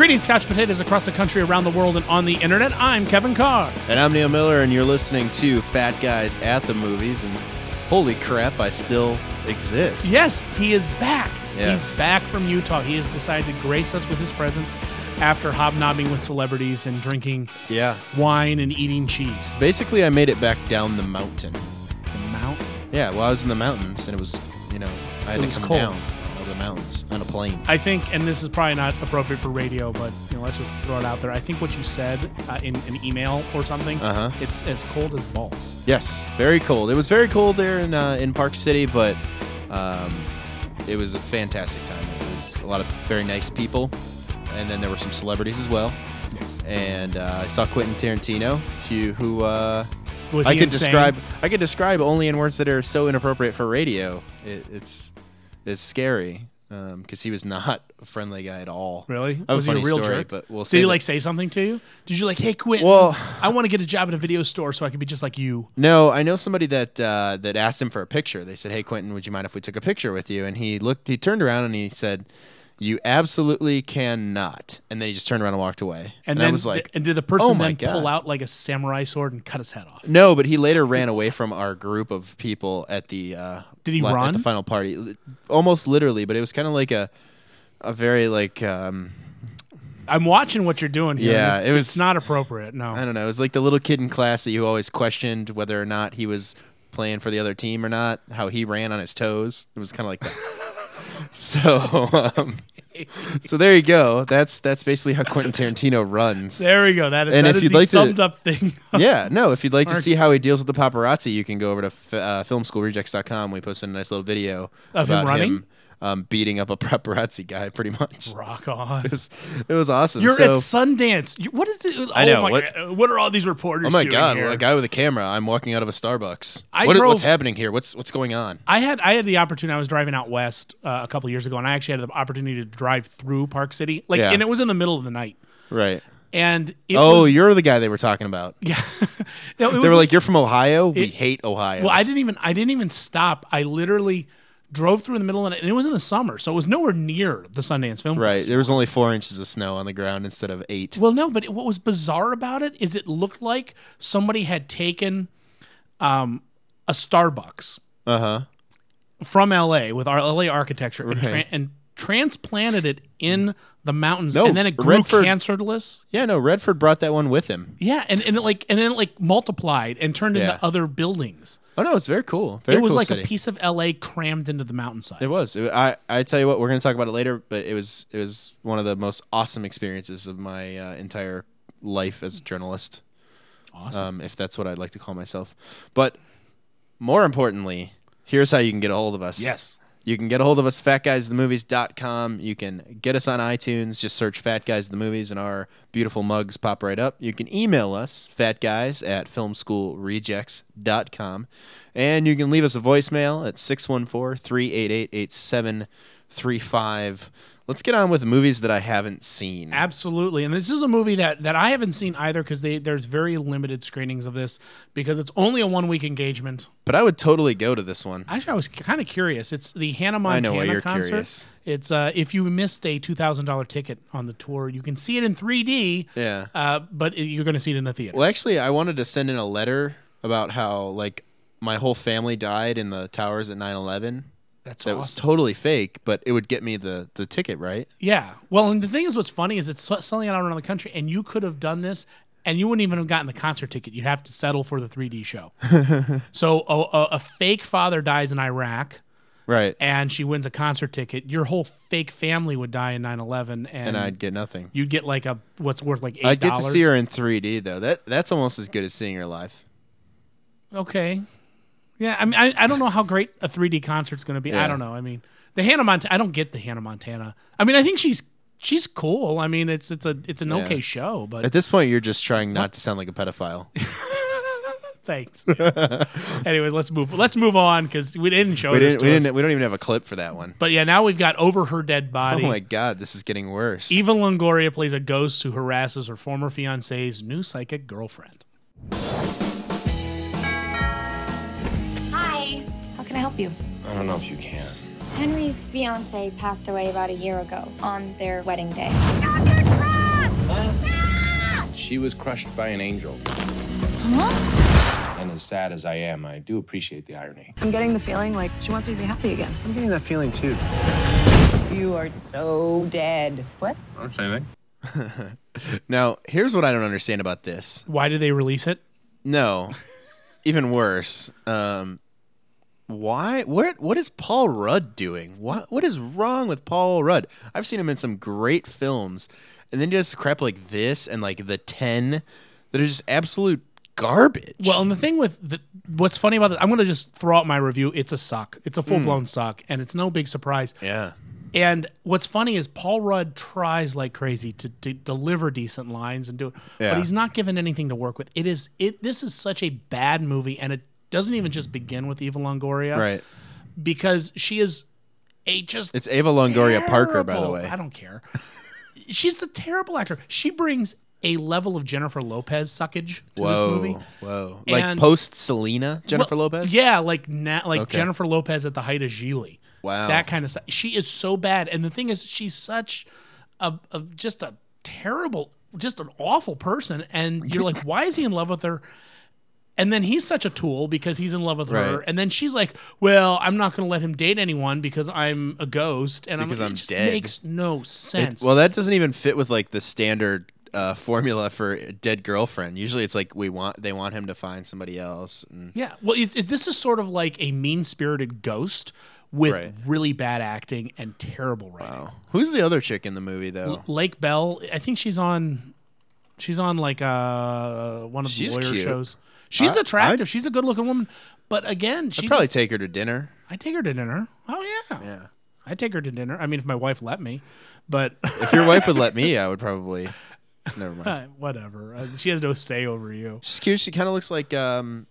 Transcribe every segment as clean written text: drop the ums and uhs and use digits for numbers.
Greetings, couch potatoes across the country, around the world, and on the internet. I'm Kevin Carr. And I'm Neil Miller, and you're listening to Fat Guys at the Movies. And holy crap, I still exist. Yes, he is back. Yes. He's back from Utah. He has decided to grace us with his presence after hobnobbing with celebrities and drinking wine and eating cheese. Basically, I made it back down the mountain. The mountain? Yeah, well, I was in the mountains, and it was, I had to come cold. down out of the mountains on a plane. I think, and this is probably not appropriate for radio, but let's just throw it out there. I think what you said in an email or something, it's as cold as balls. Yes, very cold. It was very cold there in Park City, but it was a fantastic time. It was a lot of very nice people, and then there were some celebrities as well. Yes. And I saw Quentin Tarantino, who was he insane? I could describe only in words that are so inappropriate for radio. It's scary because he was not a friendly guy at all. Really? I have was a he funny a real story, jerk? but we'll Did he that. say something to you? Did you hey Quentin? Well, I want to get a job in a video store so I can be just like you. No, I know somebody that asked him for a picture. They said, "Hey Quentin, would you mind if we took a picture with you?" And he turned around and he said, "You absolutely cannot." And then he just turned around and walked away. And then I was like, and did the person "Oh my then God." pull out like a samurai sword and cut his head off? No, but he later ran away from our group of people at the Did he run? at the final party? Almost literally, but it was kind of like a very I'm watching what you're doing here. Yeah, it's not appropriate. No, I don't know. It was like the little kid in class that you always questioned whether or not he was playing for the other team or not, how he ran on his toes. It was kind of like that. So there you go. That's basically how Quentin Tarantino runs. There we go. That And is if you'd the like to- summed up thing. If you'd like to see how he deals with the paparazzi, you can go over to filmschoolrejects.com. We posted a nice little video Of him about running? Beating up a paparazzi guy, pretty much. Rock on. It was awesome. You're So- at Sundance. What is it? I know. Oh my God. What are all these reporters Oh my doing God! here? A guy with a camera. I'm walking out of a Starbucks. What's happening here? What's going on? I had the opportunity. I was driving out west a couple years ago, and I actually had the opportunity to drive through Park City. And it was in the middle of the night. Right. And you're the guy they were talking about. Yeah. They were like, "You're from Ohio? We hate Ohio." Well, I didn't even stop. I literally drove through in the middle of the night, and it was in the summer, so it was nowhere near the Sundance Film Right. Festival. There was only 4 inches of snow on the ground instead of 8. Well, no, but what was bizarre about it is it looked like somebody had taken a Starbucks from LA with our LA architecture and transplanted it in the mountains, and then it grew cancerless. Yeah, no, Redford brought that one with him. Yeah, and then it multiplied and turned into other buildings. Oh no, it's very cool. It was cool like city. a piece of LA crammed into the mountainside. It was. I tell you what, we're going to talk about it later, but it was one of the most awesome experiences of my entire life as a journalist. Awesome. If that's what I'd like to call myself. But more importantly, here's how you can get a hold of us. Yes. You can get a hold of us, fatguysthemovies.com. You can get us on iTunes. Just search Fat Guys the Movies, and our beautiful mugs pop right up. You can email us, fatguys@filmschoolrejects.com. And you can leave us a voicemail at 614-388-8735. Let's get on with movies that I haven't seen. Absolutely. And this is a movie that I haven't seen either because there's very limited screenings of this because it's only a 1-week engagement. But I would totally go to this one. Actually, I was kind of curious. It's the Hannah I know why Montana you're concert. curious. It's if you missed a $2,000 ticket on the tour, you can see it in 3D. Yeah. But you're going to see it in the theater. Well, actually, I wanted to send in a letter about how, my whole family died in the towers at 9/11. That awesome. Was totally fake, but it would get me the ticket, right? Yeah. Well, and the thing is, what's funny is it's selling it out around the country, and you could have done this, and you wouldn't even have gotten the concert ticket. You'd have to settle for the 3D show. So a fake father dies in Iraq. Right. And she wins a concert ticket. Your whole fake family would die in 9/11, and I'd get nothing. You'd get what's worth $8. I'd get to see her in 3D though. That's almost as good as seeing her live. Okay. Yeah, I mean, I don't know how great a 3D concert's going to be. Yeah. I don't know. I mean, the Hannah Montana. I don't get the Hannah Montana. I mean, I think she's cool. I mean, it's an okay show, but at this point, you're just trying not to sound like a pedophile. Thanks. Anyways, let's move on because we didn't show this. We don't even have a clip for that one. But yeah, now we've got Over Her Dead Body. Oh my God, this is getting worse. Eva Longoria plays a ghost who harasses her former fiance's new psychic girlfriend. Hi. How can I help you? I don't know if you can. Henry's fiance passed away about a year ago on their wedding day. She was crushed by an angel. And as sad as I am, I do appreciate the irony. I'm getting the feeling like she wants me to be happy again. I'm getting that feeling too. You are so dead. What? I don't say anything. Now, here's what I don't understand about this. Why did they release it? No, even worse. Why? What is Paul Rudd doing? What is wrong with Paul Rudd? I've seen him in some great films, and then he does crap like this and like The 10 that are just absolute garbage. Well, and the thing with what's funny about it, I'm going to just throw out my review. It's a suck. It's a full-blown suck, and it's no big surprise. Yeah. And what's funny is Paul Rudd tries like crazy to deliver decent lines and do it, Yeah. but he's not given anything to work with. This is such a bad movie, and it doesn't even just begin with Eva Longoria, Right. Because she is It's Eva Longoria Parker, by the terrible- way. I don't care. She's a terrible actor. She brings a level of Jennifer Lopez suckage to this movie. Whoa. Like And- post Selena, Jennifer Well, Lopez? Yeah, like Okay. Jennifer Lopez at the height of Gigli. Wow. That kind of stuff. She is so bad. And the thing is, she's such just a terrible, just an awful person. And you're like, why is he in love with her? And then he's such a tool because he's in love with her. Right. And then she's like, well, I'm not going to let him date anyone because I'm a ghost. And Because I'm I'm it just dead. makes no sense. Well, that doesn't even fit with like the standard formula for a dead girlfriend. Usually it's like they want him to find somebody else. And Yeah, well, this is sort of like a mean-spirited ghost with Right. really bad acting and terrible writing. Who's the other chick in the movie though? Lake Bell, I think she's on like one of the She's lawyer cute. shows. She's attractive. She's a good-looking woman, but again, I'd probably take her to dinner. I take her to dinner. Oh yeah, Yeah. I take her to dinner. I mean, if my wife let me, but If your wife would let me, I would probably. Never mind. whatever. She has no say over you. She's cute. She kind of looks like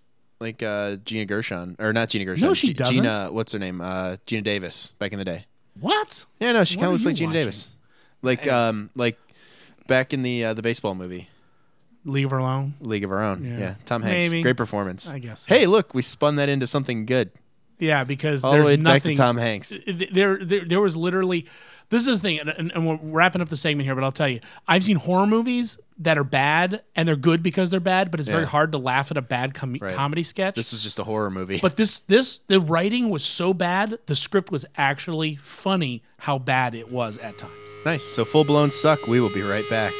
Gina Gershon, or not Gina Gershon. No, she doesn't. Gina, what's her name? Gina Davis back in the day. What? Yeah, no, she What kind are of looks you like Gina watching? Davis. Like back in the baseball movie Leave her alone. League of Our Own. Yeah, Tom Hanks, Maybe. great performance. I guess so. Hey, look, we spun that into something good. Yeah, because All the there's way nothing. back to Tom Hanks. There was literally. This is the thing, and we're wrapping up the segment here, but I'll tell you, I've seen horror movies that are bad, and they're good because they're bad, but it's very Yeah. hard to laugh at a bad comedy sketch. This was just a horror movie. But the writing was so bad, the script was actually funny how bad it was at times. Nice. So full blown suck. We will be right back.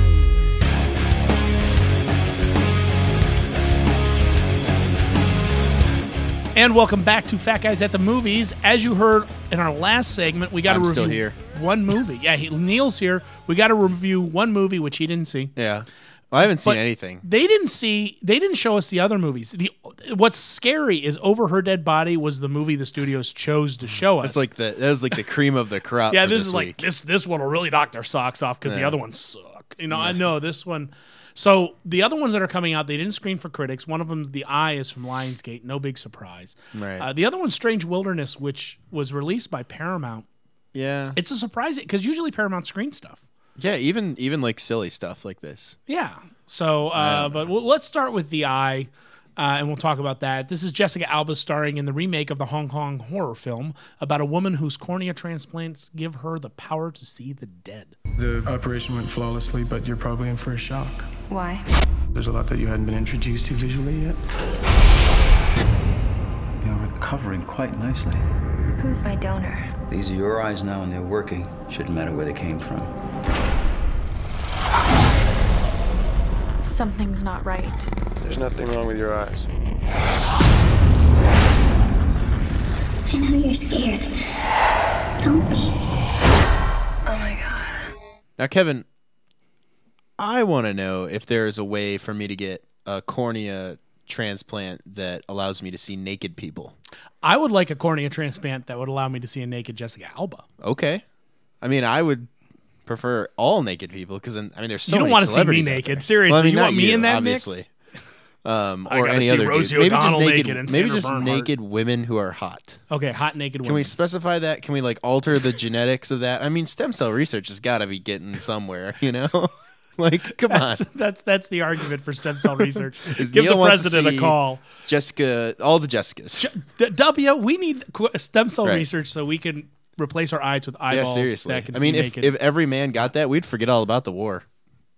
And welcome back to Fat Guys at the Movies. As you heard in our last segment, we got to I'm review still here. one movie. Yeah, Neil's here. We got to review one movie which he didn't see. Yeah. Well, I haven't seen But anything. They didn't show us the other movies. What's scary is Over Her Dead Body was the movie the studios chose to show us. That was like the cream of the crop. yeah, for this this is week. like this one will really knock their socks off because the Yeah. other ones suck. You know, I know this one. So the other ones that are coming out, they didn't screen for critics. One of them, The Eye, is from Lionsgate. No big surprise. Right. The other one's Strange Wilderness, which was released by Paramount. Yeah. It's a surprise because usually Paramount screens stuff. Yeah, even like silly stuff like this. Yeah. So, but let's start with The Eye, and we'll talk about that. This is Jessica Alba starring in the remake of the Hong Kong horror film about a woman whose cornea transplants give her the power to see the dead. The operation went flawlessly, but you're probably in for a shock. Why? There's a lot that you hadn't been introduced to visually yet. You're recovering quite nicely. Who's my donor? These are your eyes now and they're working. Shouldn't matter where they came from. Something's not right. There's nothing wrong with your eyes. I know you're scared. Don't be. Oh my god. Now, Kevin, I want to know if there is a way for me to get a cornea transplant that allows me to see naked people. I would like a cornea transplant that would allow me to see a naked Jessica Alba. Okay. I mean, I would prefer all naked people because, there's so You don't many want to see me celebrities out naked. there. Seriously, Well, I mean, you not want me in that obviously. mix? Or gotta any see other Rosie dude. Maybe just O'Donnell naked. naked and Maybe Sandra just Bernhard. naked women who are hot. Okay, hot naked women. Can we specify that? Can we like alter the genetics of that? I mean, stem cell research has got to be getting somewhere, you know? Like, come on. That's the argument for stem cell research. Is Give Neil the wants to president a see call. Jessica, all the Jessicas. W, we need stem cell Right. research so we can replace our eyes with Yeah, eyeballs seriously. that can I mean, see if naked. every man got that, we'd forget all about the war.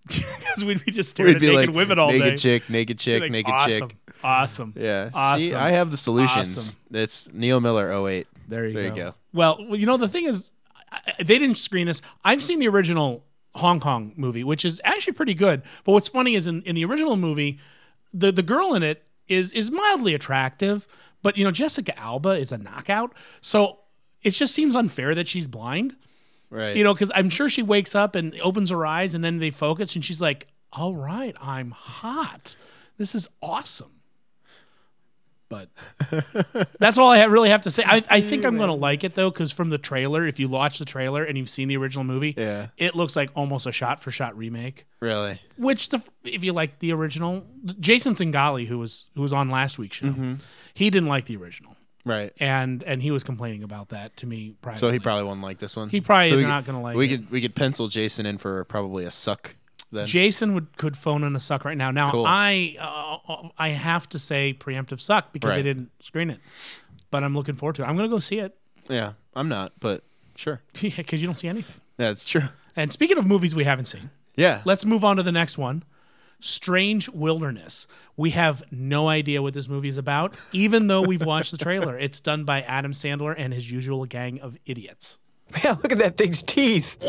Because we'd be just staring at naked women all naked day. chick, naked chick, Like, naked awesome, chick. awesome. Yeah. Awesome. See, I have the solutions. Awesome. It's Neil Miller 08. There you you go. go. Well, you know, the thing is, they didn't screen this. I've seen the original Hong Kong movie, which is actually pretty good. But what's funny is in the original movie, the girl in it is mildly attractive, but you know, Jessica Alba is a knockout. So it just seems unfair that she's blind. Right. You know, because I'm sure she wakes up and opens her eyes and then they focus and she's like, all right, I'm hot. This is awesome. But that's all I really have to say. I think I'm going to like it, though, because from the trailer, if you watch the trailer and you've seen the original movie, it looks like almost a shot-for-shot remake. Really? Which, if you like the original, Jason Singali, who was on last week's show, he didn't like the original. Right. And he was complaining about that to me privately. So he probably won't like this one? He probably is not going to like it. We could pencil Jason in for probably a suck then. Jason could phone in a suck right now. Now, Cool. I have to say preemptive suck because they didn't screen it. But I'm looking forward to it. I'm going to go see it. Yeah, I'm not, but sure. Because you don't see anything. Yeah, it's true. And speaking of movies we haven't seen, let's move on to the next one. Strange Wilderness. We have no idea what this movie is about, even though we've watched the trailer. It's done by Adam Sandler and his usual gang of idiots. Man, look at that thing's teeth.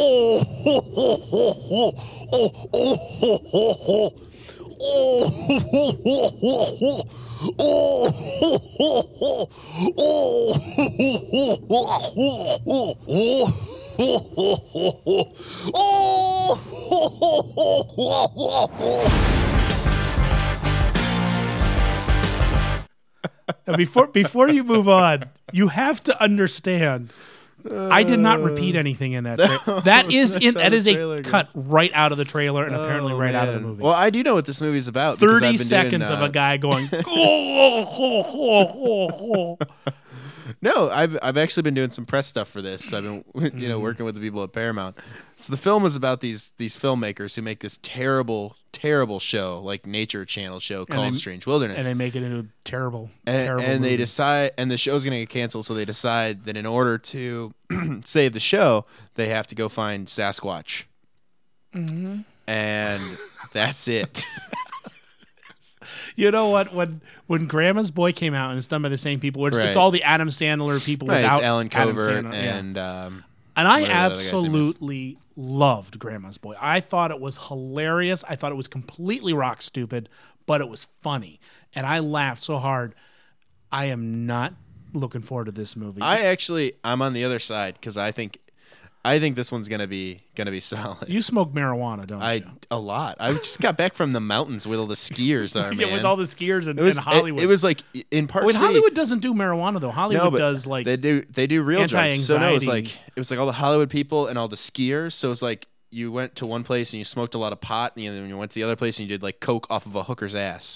Now, before you move on, you have to understand. I did not repeat anything in that trailer. That is a cut right out of the trailer and apparently right out of the movie. Well, I do know what this movie's about. 30 seconds of a guy going. No, I've actually been doing some press stuff for this. So I've been working with the people at Paramount. So the film is about these filmmakers who make this terrible show, like Nature Channel show called Strange Wilderness, and they make it into a terrible and movie. They decide, and the show's going to get canceled. So they decide that in order to save the show, they have to go find Sasquatch, and that's it. You know what? When Grandma's Boy came out and it's done by the same people, it's all the Adam Sandler people without it's Alan Covert Adam Sandler, and I absolutely loved Grandma's Boy. I thought it was hilarious. I thought it was completely rock stupid, but it was funny, and I laughed so hard. I am not looking forward to this movie. I'm on the other side because I think this one's gonna be solid. You smoke marijuana, don't you? A lot. I just got back from the mountains with all the skiers are, man. Yeah, with all the skiers in Hollywood. It was like in Park City. Hollywood doesn't do marijuana though. Hollywood does like they do real drugs. So no, it was like all the Hollywood people and all the skiers. So it's like you went to one place and you smoked a lot of pot, and then you went to the other place and you did like coke off of a hooker's ass.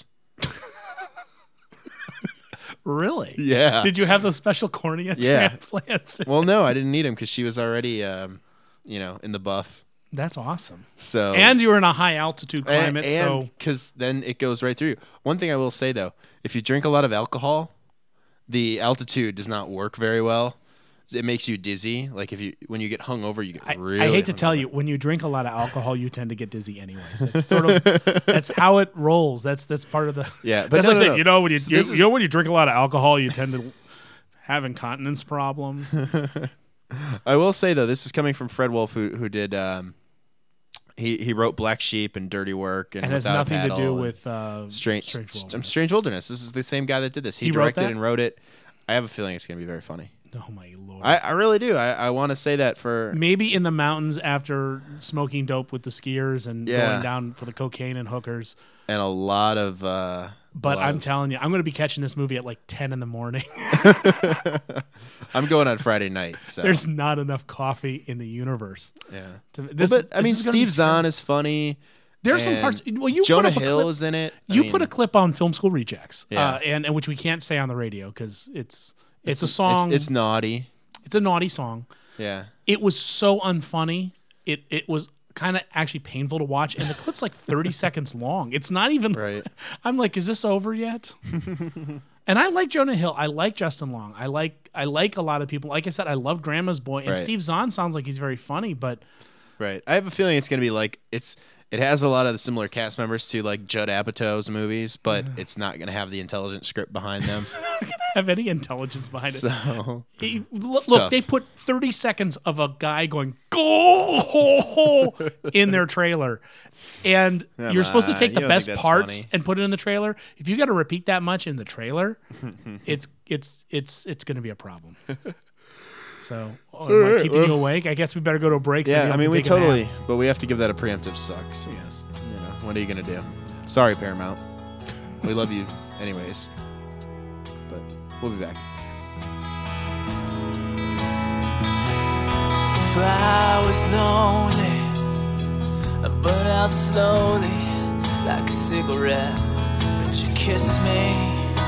Really? Yeah. Did you have those special cornea transplants? Well, no, I didn't need them because she was already, in the buff. That's awesome. So and you were in a high altitude climate, so because then it goes right through you. One thing I will say though, if you drink a lot of alcohol, the altitude does not work very well. It makes you dizzy. Like when you get hungover, you get really. I hate to tell you, when you drink a lot of alcohol, you tend to get dizzy anyways. It's sort of that's how it rolls. That's part of the. Yeah, but that's no, like saying, no. you know when when you drink a lot of alcohol, you tend to have incontinence problems. I will say though, this is coming from Fred Wolf, who did. He wrote Black Sheep and Dirty Work and has Without nothing a to do Paddle with Strange Wilderness. This is the same guy that did this. He directed and wrote it. I have a feeling it's going to be very funny. Oh my lord! I really do. I want to say that for maybe in the mountains after smoking dope with the skiers and going down for the cocaine and hookers and a lot of. But I'm telling you, I'm going to be catching this movie at like 10 in the morning. I'm going on Friday night. So there's not enough coffee in the universe. Yeah, Steve Zahn is funny. There's some parts. Well, you Jonah put up Hill is in it. You put a clip on Film School Rejects, and which we can't say on the radio because it's a song. It's naughty. It's a naughty song. Yeah. It was so unfunny. It was kind of actually painful to watch, and the clip's like 30 seconds long. It's not even. Right. I'm like, is this over yet? And I like Jonah Hill. I like Justin Long. I like a lot of people. Like I said, I love Grandma's Boy, and Steve Zahn sounds like he's very funny, but Right. I have a feeling it's going to be like it has a lot of the similar cast members to like Judd Apatow's movies, but it's not going to have the intelligent script behind them. Have any intelligence behind it. So Look, they put 30 seconds of a guy going go in their trailer, and you're supposed to take the best parts funny. and put it in the trailer. If you got to repeat that much in the trailer, it's going to be a problem. So, am I keeping you awake? I guess we better go to a break. Yeah, I mean, we take a nap. totally, but we have to give that a preemptive suck. So, Yes. you know, what are you going to do? Sorry, Paramount. We love you anyways. But we'll be back. If I was lonely, I burn out slowly like a cigarette. Would you kiss me?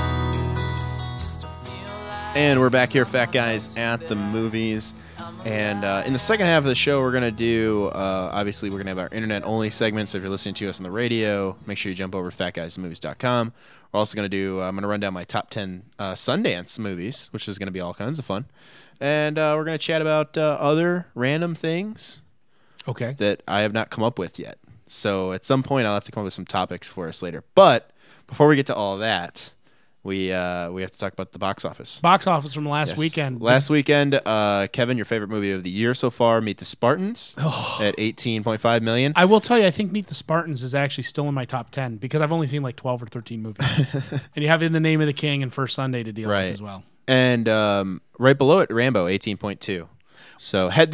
And we're back here, Fat Guys at the Movies. And in the second half of the show, we're going to do, obviously, we're going to have our internet-only segment. So if you're listening to us on the radio, make sure you jump over to fatguysmovies.com. We're also going to do, I'm going to run down my top 10 Sundance movies, which is going to be all kinds of fun. And we're going to chat about other random things that I have not come up with yet. So at some point, I'll have to come up with some topics for us later. But before we get to all that, we have to talk about the box office. Box office from last weekend. Last weekend, Kevin, your favorite movie of the year so far, Meet the Spartans, at $18.5 million. I will tell you, I think Meet the Spartans is actually still in my top 10 because I've only seen like 12 or 13 movies. And you have In the Name of the King and First Sunday to deal with as well. And right below it, Rambo, 18.2. So had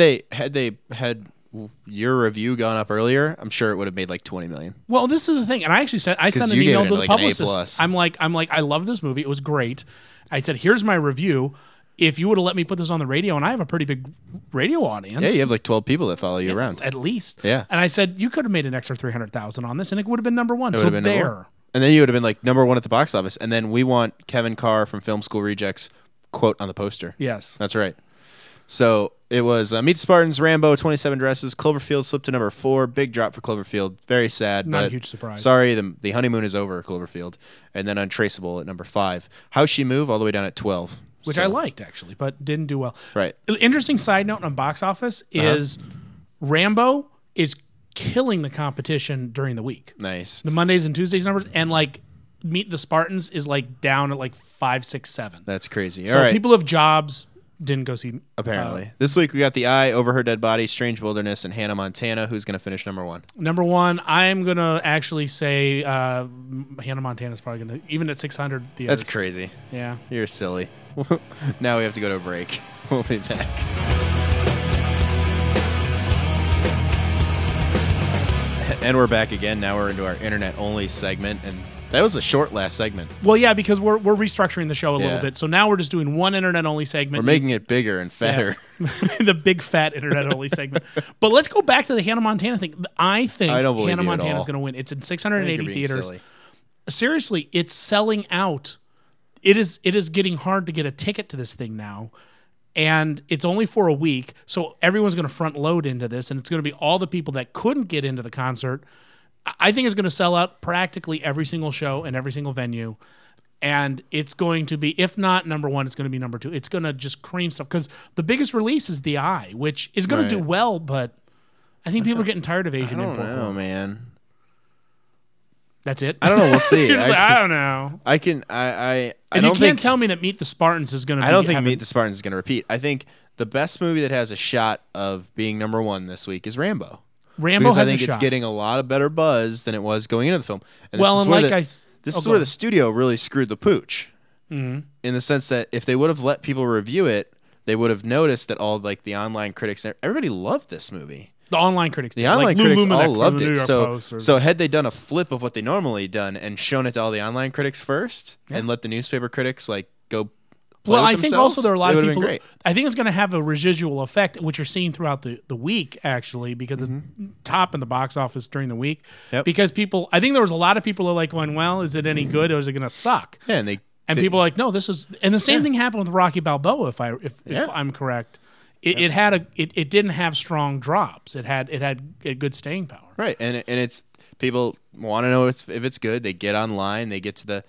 your review gone up earlier, I'm sure it would have made like 20 million. Well, this is the thing, and I actually sent an email to the like publicist. I'm like, I love this movie. It was great. I said, here's my review. If you would have let me put this on the radio, and I have a pretty big radio audience. Yeah, you have like 12 people that follow you around. At least. Yeah. And I said, you could have made an extra $300,000 on this, and it would have been number one. It So would have been there. And then you would have been like number one at the box office. And then we want Kevin Carr from Film School Rejects quote on the poster. Yes. That's right. So it was Meet the Spartans, Rambo, 27 Dresses, Cloverfield slipped to number 4. Big drop for Cloverfield. Very sad. Not but a huge surprise. Sorry, the honeymoon is over, Cloverfield. And then Untraceable at number 5. How's She Move all the way down at 12. Which I liked, actually, but didn't do well. Right. Interesting side note on box office is Rambo is killing the competition during the week. Nice. The Mondays and Tuesdays numbers, and like Meet the Spartans is like down at like 5, 6, 7. That's crazy. So all right. people have jobs, didn't go see. Apparently. This week we got The Eye, Over Her Dead Body, Strange Wilderness, and Hannah Montana. Who's going to finish number 1? Number 1, I'm going to actually say Hannah Montana's probably going to, even at 600. That's crazy. Yeah. You're silly. Now we have to go to a break. We'll be back. And we're back again. Now we're into our internet-only segment, and that was a short last segment. Well, yeah, because we're restructuring the show a little bit. So now we're just doing one internet-only segment. We're making it bigger and fatter. Yes. The big fat internet-only segment. But let's go back to the Hannah Montana thing. I think Hannah Montana is going to win. It's in 680 theaters. Silly. Seriously, it's selling out. It is getting hard to get a ticket to this thing now. And it's only for a week, so everyone's going to front load into this, and it's going to be all the people that couldn't get into the concert. I think it's going to sell out practically every single show and every single venue, and it's going to be, if not number 1, it's going to be number 2. It's going to just cream stuff, because the biggest release is The Eye, which is going to do well, but I think people are getting tired of Asian import. I don't know, man. That's it? I don't know. We'll see. I don't know. I don't you can't think, tell me that Meet the Spartans is going to be... I don't think Meet the Spartans is going to repeat. I think the best movie that has a shot of being number 1 this week is Rambo. Rambo because has I think a it's shot. getting a lot of better buzz than it was going into the film. And Well, this and like this is where the studio really screwed the pooch. Mm-hmm. In the sense that if they would have let people review it, they would have noticed that all like the online critics, everybody loved this movie. The online critics did. The online like Lou critics Lumanek all loved from the New it. York Post So had they done a flip of what they normally done and shown it to all the online critics first and let the newspaper critics like go play Well, with I think themselves, also there are a lot it of would've been people. great. I think it's going to have a residual effect, which you're seeing throughout the week, actually, because it's top in the box office during the week. Yep. Because people, I think there was a lot of people who are like going, well, is it any good or is it going to suck? Yeah, and people are like, no, this is. And the same thing happened with Rocky Balboa, if I'm correct. It didn't have strong drops. It had a good staying power. Right, and it's people want to know if it's good. They get online, they get to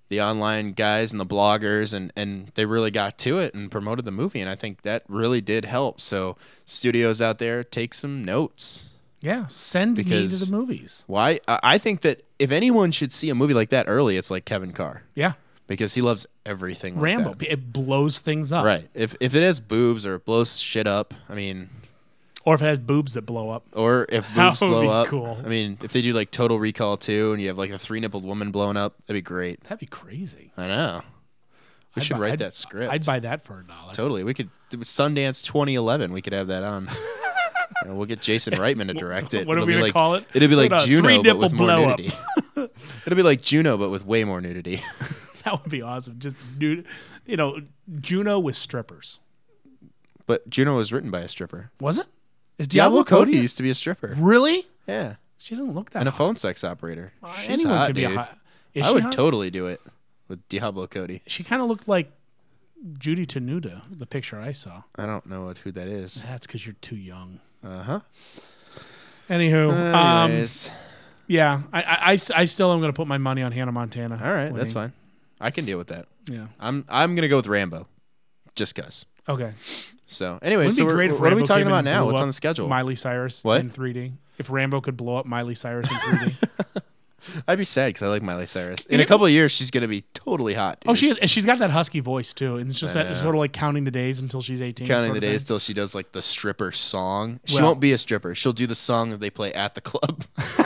the online guys and the bloggers, and they really got to it and promoted the movie, and I think that really did help. So studios out there, take some notes. Yeah, send me to the movies. Why? I think that if anyone should see a movie like that early, it's like Kevin Carr. Yeah. Because he loves everything like Rambo. that. It blows things up. Right. If it has boobs or it blows shit up, I mean... Or if it has boobs that blow up. Or if boobs blow up. Cool. I mean, if they do like Total Recall 2 and you have like a 3-nippled woman blowing up, that'd be great. That'd be crazy. I know. We should write that script. I'd buy that for $1. Totally. We could... Sundance 2011, we could have that on. We'll get Jason Reitman to direct it. What are we going to call it? It'll be like Juno, but with more blow nudity. It'll be like Juno, but with way more nudity. That would be awesome. Just, Juno with strippers. But Juno was written by a stripper. Was it? Is Diablo Cody used to be a stripper. Really? Yeah. She didn't look that And hot. a phone sex operator. She's anyone hot, could be dude. a hot. I would totally do it with Diablo Cody. She kind of looked like Judy Tenuta, the picture I saw. I don't know who that is. That's because you're too young. Uh-huh. Anywho. Anyways. Yeah, I still am going to put my money on Hannah Montana. All right, that's fine. I can deal with that. Yeah. I'm going to go with Rambo. Just because. Okay. So, anyway, Wouldn't it be great if what are Rambo we talking came about and now? blew What's up on the schedule? Miley Cyrus What? in 3D. If Rambo could blow up Miley Cyrus in 3D. I'd be sad because I like Miley Cyrus. In a couple of years, she's going to be totally hot. Dude. Oh, she is. And she's got that husky voice, too. And it's just that it's sort of like counting the days until she's 18. Counting the days till she does like the stripper song. She Well- won't be a stripper. She'll do the song that they play at the club.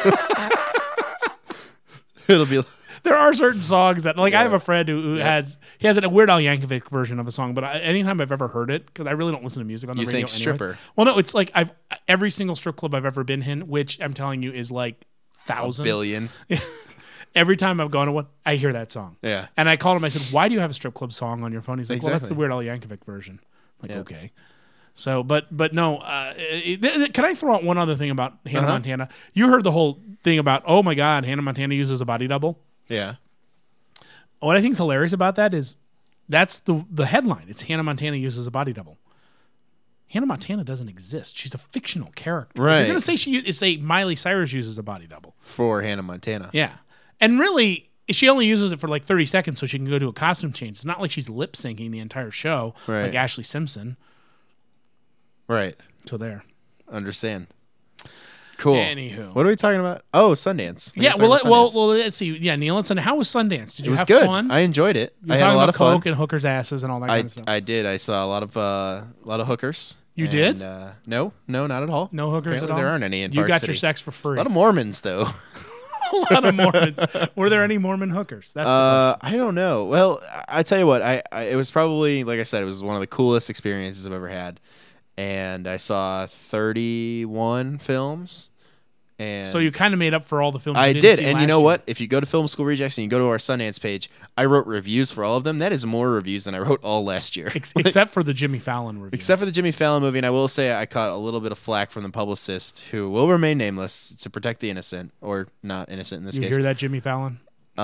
It'll be... There are certain songs that, like, I have a friend who has a Weird Al Yankovic version of a song, but anytime I've ever heard it, because I really don't listen to music on the You radio. think stripper? Well, no, it's like every single strip club I've ever been in, which I'm telling you is like thousands, A billion. Every time I've gone to one, I hear that song. Yeah. And I called him. I said, "Why do you have a strip club song on your phone?" He's like, "Well, that's the Exactly. Weird Al Yankovic version." I'm like, okay. So, but no. Can I throw out one other thing about Hannah Montana? You heard the whole thing about, oh my God, Hannah Montana uses a body double. Yeah. What I think is hilarious about that is that's the headline. It's Hannah Montana uses a body double. Hannah Montana doesn't exist. She's a fictional character. Right. If you're going to say Miley Cyrus uses a body double. For Hannah Montana. Yeah. And really, she only uses it for like 30 seconds so she can go to a costume change. It's not like she's lip syncing the entire show Right. like Ashley Simpson. Right. So there. Understand. Cool. Anywho. What are we talking about? Oh, Sundance. Yeah, well, let's see. Yeah, Neil and Sundance. How was Sundance? Did It you was have good. fun? I enjoyed it. You I were had a talking lot about of fun. coke and hookers' asses and all that kind of stuff. I did. I saw a lot of hookers. You And, did? No, not at all. No hookers Apparently at all? There aren't any in You Park got City. your sex for free. A lot of Mormons, though. A lot of Mormons. Were there any Mormon hookers? That's the question. I don't know. Well, I tell you what. I it was probably, like I said, it was one of the coolest experiences I've ever had, and I saw 31 films. And So you kind of made up for all the films I you didn't did, see and you last know year. what? If you go to Film School Rejects and you go to our Sundance page, I wrote reviews for all of them. That is more reviews than I wrote all last year. Except for the Jimmy Fallon review. Except for the Jimmy Fallon movie, and I will say I caught a little bit of flack from the publicist, who will remain nameless to protect the innocent, or not innocent in this You case. hear that, Jimmy Fallon?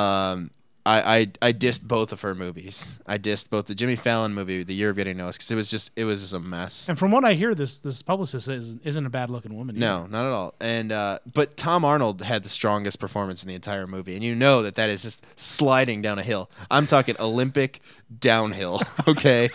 I dissed both of her movies. I dissed both the Jimmy Fallon movie, The Year of Getting Noticed, because it was just a mess. And from what I hear, this publicist isn't a bad looking woman. No, not at all. And but Tom Arnold had the strongest performance in the entire movie, and you know that is just sliding down a hill. I'm talking Olympic downhill, okay?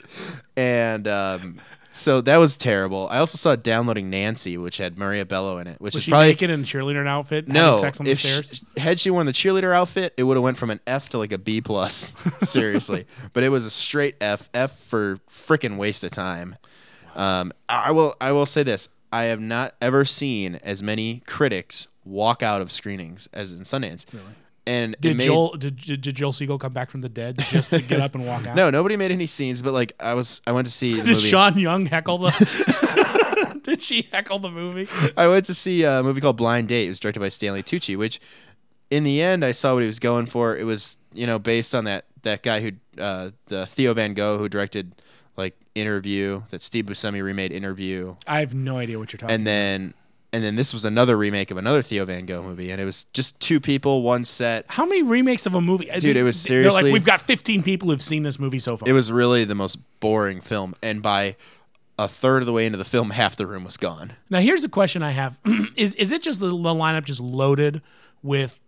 And so that was terrible. I also saw Downloading Nancy, which had Maria Bello in it, which Was is she probably naked in a cheerleader outfit? no. Having sex on the If stairs? had she worn the cheerleader outfit, it would have went from an F to like a B plus. Seriously, but it was a straight F. F for freaking waste of time. I will say this: I have not ever seen as many critics walk out of screenings as in Sundance. Really? And Did Joel Siegel come back from the dead just to get up and walk out? No, nobody made any scenes. But like I went to see the Did movie. Sean Young heckle the? Did she heckle the movie? I went to see a movie called Blind Date. It was directed by Stanley Tucci, which in the end I saw what he was going for. It was, based on that guy who the Theo Van Gogh who directed like Interview, that Steve Buscemi remade Interview. I have no idea what you're talking about. And then this was another remake of another Theo Van Gogh movie, and it was just two people, one set. How many remakes of a movie? Dude, it was They're seriously... like, we've got 15 people who've seen this movie so far. It was really the most boring film, and by a third of the way into the film, half the room was gone. Now, here's the question I have. Is it just the lineup just loaded with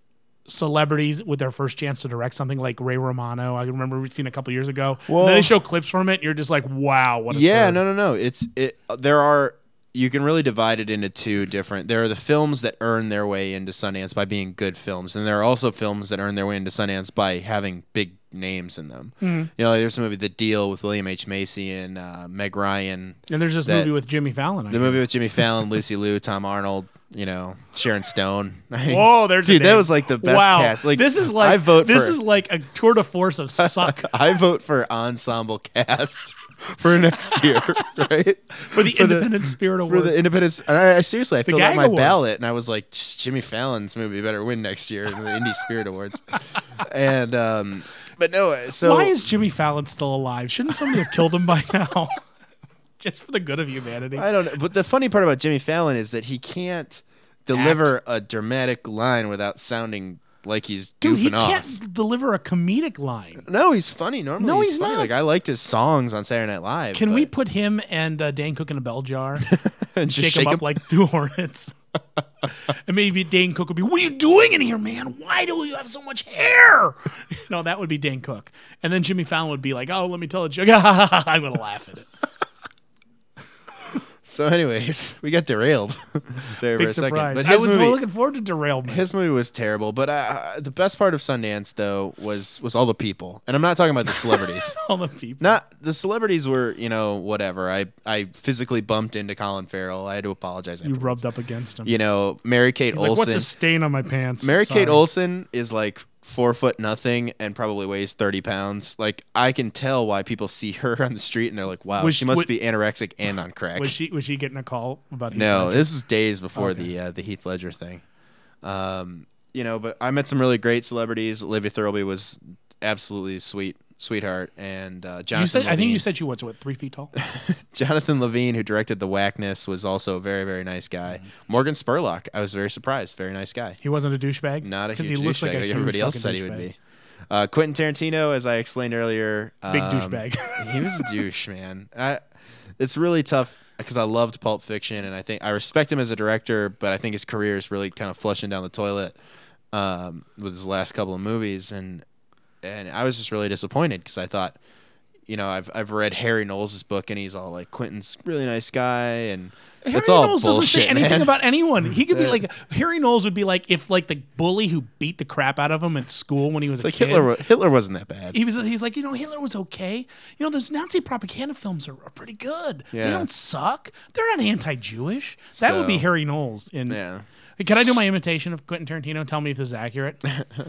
celebrities with their first chance to direct something, like Ray Romano. I remember we've seen a couple years ago. Well, and then they show clips from it, and you're just like, wow, what a yeah, turd. no. You can really divide it into two different. There are the films that earn their way into Sundance by being good films, and there are also films that earn their way into Sundance by having big names in them. Mm-hmm. You know, there's a movie, The Deal, with William H. Macy and Meg Ryan. And there's this movie with Jimmy Fallon. The movie with Jimmy Fallon, Lucy Liu, Tom Arnold, you know, Sharon Stone. Whoa, there's dude, a name. that was like the best cast. Like, this is like is like a tour de force of suck. I vote for ensemble cast for next year, right? For the Independent Spirit Awards. For the Independent, and I seriously, I filled out my Awards. ballot, and I was like, Jimmy Fallon's movie better win next year in the Indie Spirit Awards. And but no, so why is Jimmy Fallon still alive? Shouldn't somebody have killed him by now? Just for the good of humanity. I don't know. But the funny part about Jimmy Fallon is that he can't deliver a dramatic line without sounding like he's goofing Dude, he off. can't deliver a comedic line. No, he's funny. Normally, No, he's he's funny. not. Like, I liked his songs on Saturday Night Live. Can we put him and Dan Cook in a bell jar and just shake him up like two hornets? And maybe Dane Cook would be, what are you doing in here, man? Why do you have so much hair? No, that would be Dane Cook. And then Jimmy Fallon would be like, oh, let me tell a joke. I'm going to laugh at it. So, anyways, we got derailed there Big for a surprise. second. But I was looking forward to derailment. His movie was terrible, but the best part of Sundance though was all the people, and I'm not talking about the celebrities. All the people. Not the celebrities were, you know, whatever. I physically bumped into Colin Farrell. I had to apologize. You rubbed up against him. You know, Mary-Kate He's Olsen. like, what's a stain on my pants? Mary-Kate Olsen is like 4'0" and probably weighs 30 pounds. Like, I can tell why people see her on the street and they're like, wow, she must be anorexic and on crack. Was she getting a call about Heath No, Ledger? this is days before the Heath Ledger thing. You know, but I met some really great celebrities. Olivia Thirlby was absolutely sweetheart, and Jonathan Levine. I think you said she was, 3 feet tall? Jonathan Levine, who directed The Whackness, was also a very, very nice guy. Morgan Spurlock, I was very surprised. Very nice guy. He wasn't a douchebag? Not a huge he looks douchebag, like everybody else said he would be. Quentin Tarantino, as I explained earlier. Big douchebag. He was a douche, man. It's really tough because I loved Pulp Fiction, and I think I respect him as a director, but I think his career is really kind of flushing down the toilet with his last couple of movies, and I was just really disappointed because I thought, you know, I've read Harry Knowles' book, and he's all like, Quentin's a really nice guy, and it's all Knowles bullshit, doesn't say anything man. about anyone. He could be like, Harry Knowles would be like if like the bully who beat the crap out of him at school when he was a kid. Hitler wasn't that bad. He's like, you know, Hitler was okay. You know, those Nazi propaganda films are pretty good. Yeah. They don't suck. They're not anti-Jewish. That would be Harry Knowles. Yeah. Can I do my imitation of Quentin Tarantino? Tell me if this is accurate.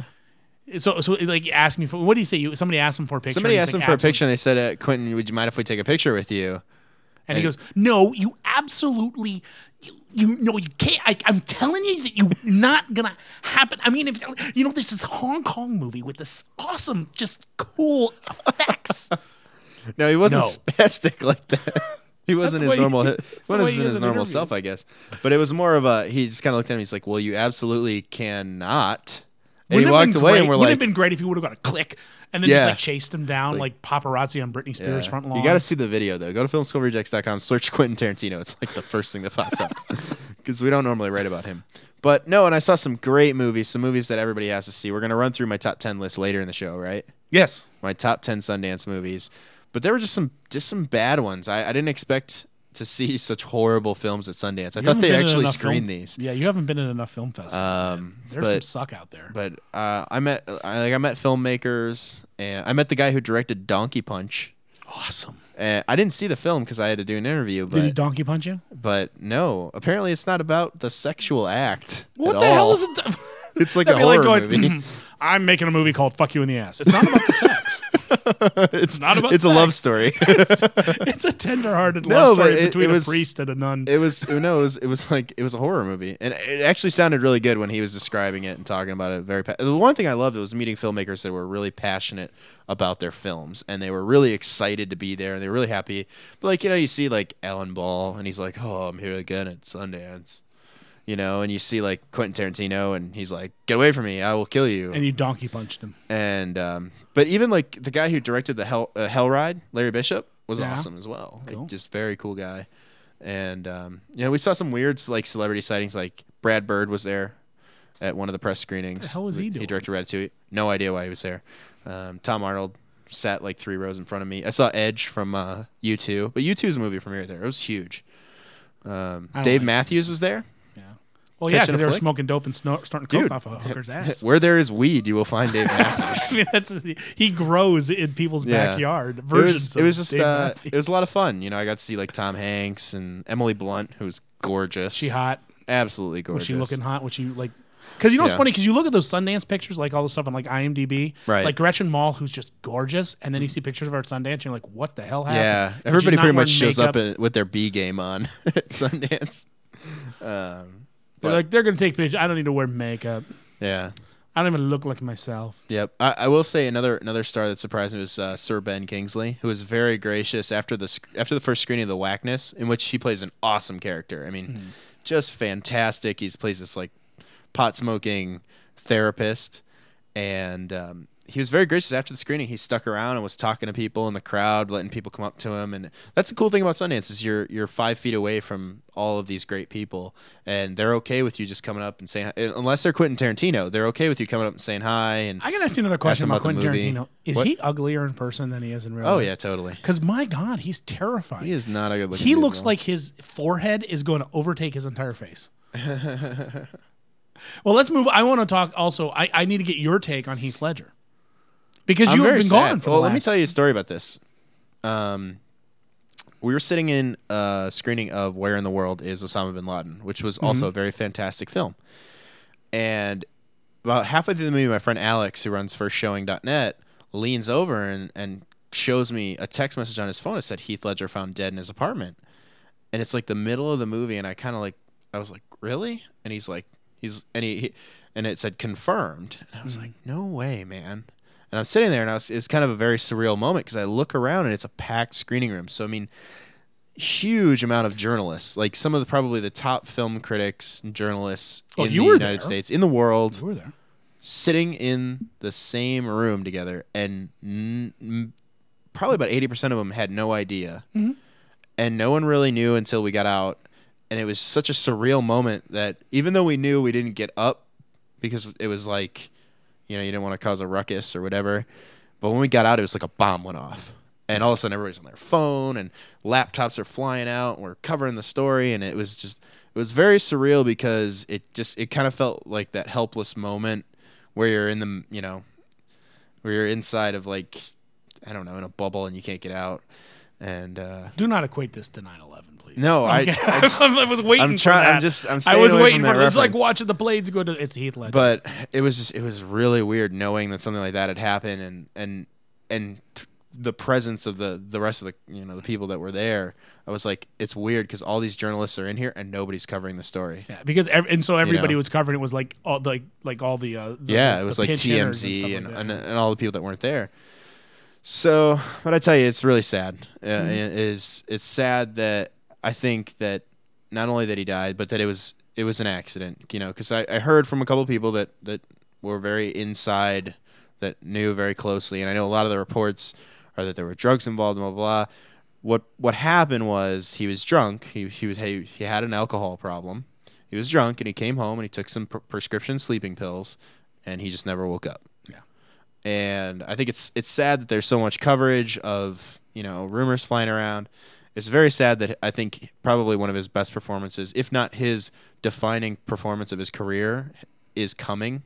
So like, ask me for, what do you say? Somebody asked him for a picture. Somebody asked him for a picture, and they said, Quentin, would you mind if we take a picture with you? And he goes, no, you absolutely, you know, you can't. I'm telling you that you're not gonna happen. I mean, if you know, there's this Hong Kong movie with this awesome, just cool effects. No, he wasn't spastic like that. He wasn't his normal. He wasn't his normal interviews. self, I guess. But it was more of a. He just kind of looked at him. He's like, "Well, you absolutely cannot." And he walked away, and we're like, "Wouldn't it have been great if he would have got a click and then just like chased him down like paparazzi on Britney Spears' front lawn?" You got to see the video though. Go to filmschoolrejects.com, search Quentin Tarantino. It's like the first thing that pops up because we don't normally write about him. But no, and I saw some great movies, some movies that everybody has to see. We're gonna run through my top 10 list later in the show, right? Yes, my top 10 Sundance movies. But there were just some bad ones. I didn't expect to see such horrible films at Sundance. I thought they actually screened these. Yeah, you haven't been in enough film festivals. There's some suck out there. But I met filmmakers, and I met the guy who directed Donkey Punch. Awesome. I didn't see the film because I had to do an interview. But, Did he donkey punch you? But no, apparently it's not about the sexual act. What at the all. hell is it? It's like a horror movie. I'm making a movie called "Fuck You in the Ass." It's not about the sex. It's not about. It's sex. a love story. It's a tender-hearted love story between a priest and a nun. It was a horror movie, and it actually sounded really good when he was describing it and talking about it. The one thing I loved was meeting filmmakers that were really passionate about their films, and they were really excited to be there, and they were really happy. But like, you know, you see like Alan Ball, and he's like, "Oh, I'm here again at Sundance." You know, and you see like Quentin Tarantino, and he's like, "Get away from me! I will kill you." And you donkey punched him. And but even like the guy who directed the Hell Ride, Larry Bishop, was awesome as well. Cool. Like, just very cool guy. And you know, we saw some weird like celebrity sightings. Like Brad Bird was there. at one of the press screenings. What the hell was he doing? He directed Ratatouille. No idea why he was there. Tom Arnold sat like 3 rows in front of me. I saw Edge from U2, but U2's movie premiere there. It was huge. Dave Matthews was there. Well, yeah, because they were smoking dope and snorting coke off a hooker's ass. Where there is weed, you will find Dave Matthews. I mean, he grows in people's backyard. It was just it was a lot of fun. You know, I got to see like Tom Hanks and Emily Blunt, who's gorgeous. She hot? Absolutely gorgeous. Was she looking hot? Was she like? Because you know what's funny? Because you look at those Sundance pictures, like all the stuff on like IMDb, right? Like Gretchen Mol, who's just gorgeous, and then you see pictures of her at Sundance, and you're like, what the hell happened? Yeah, everybody pretty much shows up with their B game on at Sundance. They're like, they're going to take pictures. I don't need to wear makeup. Yeah. I don't even look like myself. Yep. I will say another star that surprised me was Sir Ben Kingsley, who was very gracious after the first screening of The Whackness, in which he plays an awesome character. I mean, just fantastic. He plays this like pot-smoking therapist, and he was very gracious after the screening. He stuck around and was talking to people in the crowd, letting people come up to him. And that's the cool thing about Sundance is you're 5 feet away from all of these great people, and they're okay with you just coming up and saying, unless they're Quentin Tarantino, they're okay with you coming up and saying hi. And I gotta ask you another question about Quentin Tarantino. Is he uglier in person than he is in real life? Oh yeah, totally. Because my God, he's terrifying. He is not a good looking. He looks like his forehead is going to overtake his entire face. Well, let's move. I want to talk also. I need to get your take on Heath Ledger. Because you have been gone for the last... let me tell you a story about this. We were sitting in a screening of Where in the World is Osama bin Laden, which was also a very fantastic film. And about halfway through the movie, my friend Alex, who runs firstshowing.net, leans over and shows me a text message on his phone that said Heath Ledger found dead in his apartment. And it's like the middle of the movie, and I was like, really? And he's like, and it said confirmed. And I was like, no way, man. And I'm sitting there, and it's kind of a very surreal moment because I look around, and it's a packed screening room. So, I mean, huge amount of journalists, like some of probably the top film critics and journalists in the United States, in the world, you were there, sitting in the same room together. And probably about 80% of them had no idea. And no one really knew until we got out. And it was such a surreal moment that even though we knew, we didn't get up because it was like... you didn't want to cause a ruckus or whatever. But when we got out, it was like a bomb went off. And all of a sudden, everybody's on their phone, and laptops are flying out, and we're covering the story. And it was very surreal because it kind of felt like that helpless moment where you're in the, where you're inside of like, I don't know, in a bubble and you can't get out. And do not equate this to 9/11. No, okay. I was waiting for that. I was waiting for it. It's like watching the blades go to. It's Heath Ledger. But it was really weird knowing that something like that had happened, and the presence of the rest of the the people that were there. I was like, it's weird because all these journalists are in here and nobody's covering the story. Yeah, because so everybody was covering it was like all the it was like TMZ and all the people that weren't there. So, but I tell you, it's really sad. It's sad that. I think that not only that he died, but that it was an accident, because I heard from a couple of people that were very inside, that knew very closely, and I know a lot of the reports are that there were drugs involved and blah, blah, blah. What happened was he was drunk. He had an alcohol problem. He was drunk, and he came home, and he took some prescription sleeping pills, and he just never woke up. Yeah. And I think it's sad that there's so much coverage of, rumors flying around. It's very sad that I think probably one of his best performances, if not his defining performance of his career, is coming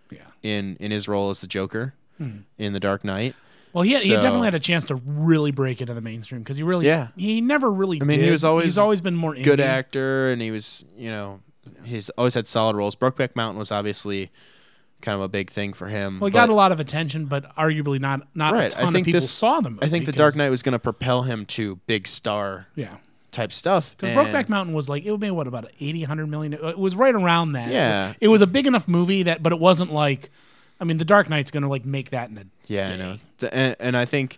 in his role as the Joker in The Dark Knight. Well, he definitely had a chance to really break into the mainstream because he never really did. He's always been more good actor, and he was, he's always had solid roles. Brokeback Mountain was obviously kind of a big thing for him. Well, he got a lot of attention, but arguably not a ton of people saw the movie. I think The Dark Knight was going to propel him to big star type stuff. Because Brokeback Mountain was like, it made about 80, 100 million? It was right around that. Yeah. It was a big enough movie but it wasn't like, The Dark Knight's going to like make that in a day. I know. And I think,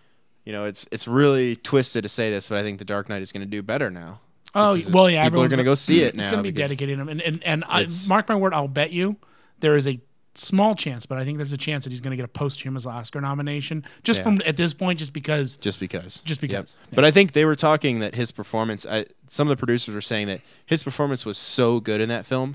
it's really twisted to say this, but I think The Dark Knight is going to do better now. Oh, well, yeah. People are going to go see it now. It's going to be dedicated to him. And mark my word, I'll bet you there is a small chance, but I think there's a chance that he's going to get a posthumous Oscar nomination from at this point, just because. Yep. Yeah. But I think they were talking that his performance. Some of the producers were saying that his performance was so good in that film. He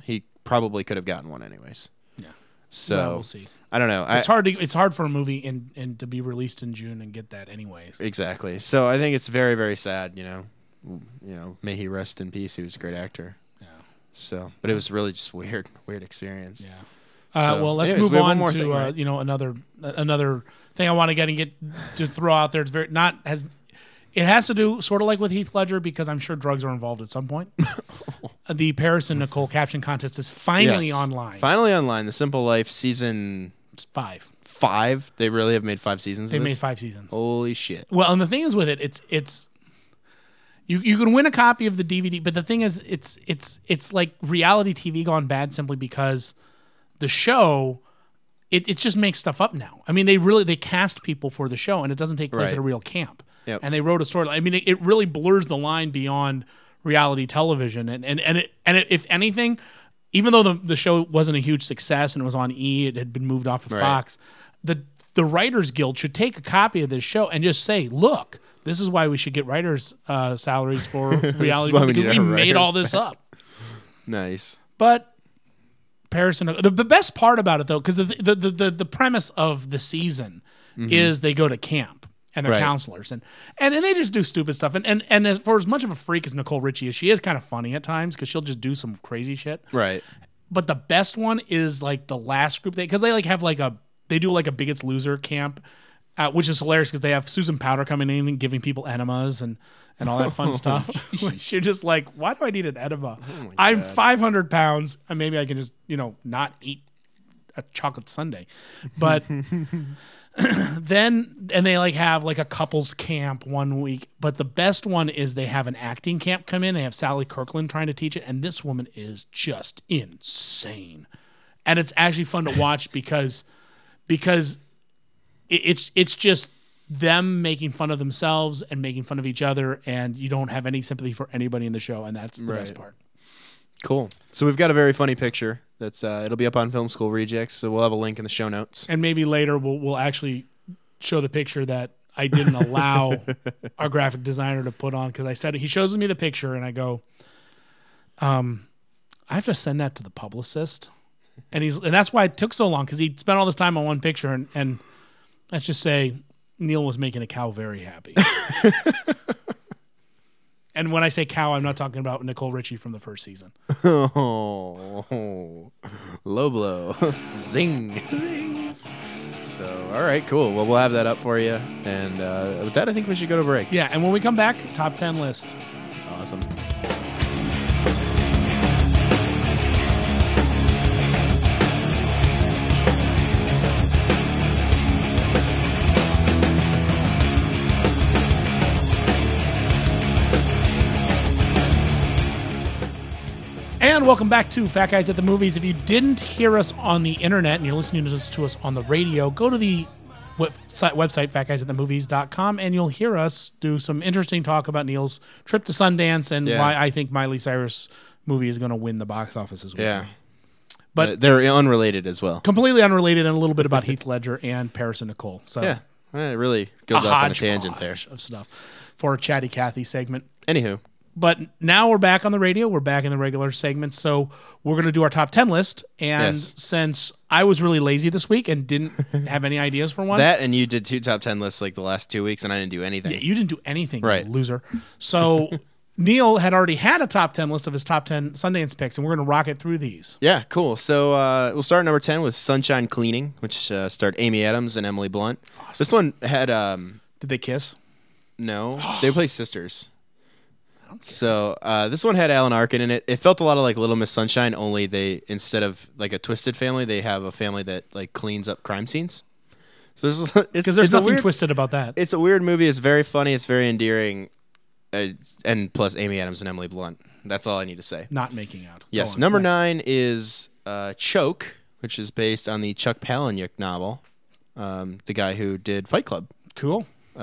probably could have gotten one anyways. Yeah. So Well, we'll see. I don't know. It's hard for a movie and to be released in June and get that anyways. Exactly. So I think it's very, very sad. You know, may he rest in peace. He was a great actor. Yeah. So, but it was really just weird experience. Yeah. So, well, let's anyways, move we have one on more to thing, right? another thing I want to get to throw out there. It has to do sort of like with Heath Ledger because I'm sure drugs are involved at some point. The Paris and Nicole caption contest is finally online. Finally online. The Simple Life season 5. 5. They really have made 5 seasons. They of this? made 5 seasons. Holy shit! Well, and the thing is with it, it's you can win a copy of the DVD, but the thing is, it's like reality TV gone bad simply because the show. It just makes stuff up now. I mean, they cast people for the show, and it doesn't take place at a real camp. Yep. And they wrote a story. I mean, it really blurs the line beyond reality television. And if anything, even though the show wasn't a huge success and it was on E, it had been moved off of Fox. The Writers Guild should take a copy of this show and just say, look, this is why we should get writers' salaries for reality because we made all this up. Nice, but. Paris and the best part about it though, because the premise of the season is they go to camp and they're counselors and they just do stupid stuff and for as much of a freak as Nicole Richie is, she is kind of funny at times because she'll just do some crazy shit. Right. But the best one is like the last group because they have they do like a Biggest Loser camp, which is hilarious because they have Susan Powter coming in and giving people enemas and all that fun stuff. You're just like, why do I need an enema? I'm 500 pounds, and maybe I can just, not eat a chocolate sundae. But then they have a couples camp one week. But the best one is they have an acting camp come in. They have Sally Kirkland trying to teach it, and this woman is just insane. And it's actually fun to watch because it's just them making fun of themselves and making fun of each other, and you don't have any sympathy for anybody in the show, and that's the best part. Cool. So we've got a very funny picture that's it'll be up on Film School Rejects, so we'll have a link in the show notes. And maybe later we'll actually show the picture that I didn't allow our graphic designer to put on because I said he shows me the picture and I go, I have to send that to the publicist, and that's why it took so long because he spent all this time on one picture and let's just say Neil was making a cow very happy. And when I say cow, I'm not talking about Nicole Richie from the first season. Oh, low blow. Zing. So, all right, cool. Well, we'll have that up for you. And with that, I think we should go to break. Yeah, and when we come back, top 10 list. Awesome. And welcome back to Fat Guys at the Movies. If you didn't hear us on the internet and you're listening to us on the radio, go to the website, fatguysatthemovies.com, and you'll hear us do some interesting talk about Neil's trip to Sundance and why I think Miley Cyrus movie is going to win the box office as well. Yeah. But they're unrelated as well. Completely unrelated, and a little bit about Heath Ledger and Paris and Nicole. So yeah, it really goes off on a tangent there. Of stuff for a Chatty Cathy segment. Anywho. But now we're back on the radio. We're back in the regular segments. So we're going to do our top 10 list. And since I was really lazy this week and didn't have any ideas for one. That and you did 2 top 10 lists like the last 2 weeks and I didn't do anything. Yeah, you didn't do anything, right. You loser. So Neil had already had a top 10 list of his top 10 Sundance picks, and we're going to rock it through these. Yeah, cool. So we'll start at number 10 with Sunshine Cleaning, which starred Amy Adams and Emily Blunt. Awesome. This one had... Did they kiss? No. They play sisters. So this one had Alan Arkin in it. It felt a lot of like Little Miss Sunshine, only they, instead of like a twisted family, they have a family that like cleans up crime scenes. So there's nothing twisted about that. It's a weird movie. It's very funny. It's very endearing. And plus Amy Adams and Emily Blunt. That's all I need to say. Not making out. Yes. Number 9 is Choke, which is based on the Chuck Palahniuk novel, the guy who did Fight Club. Cool.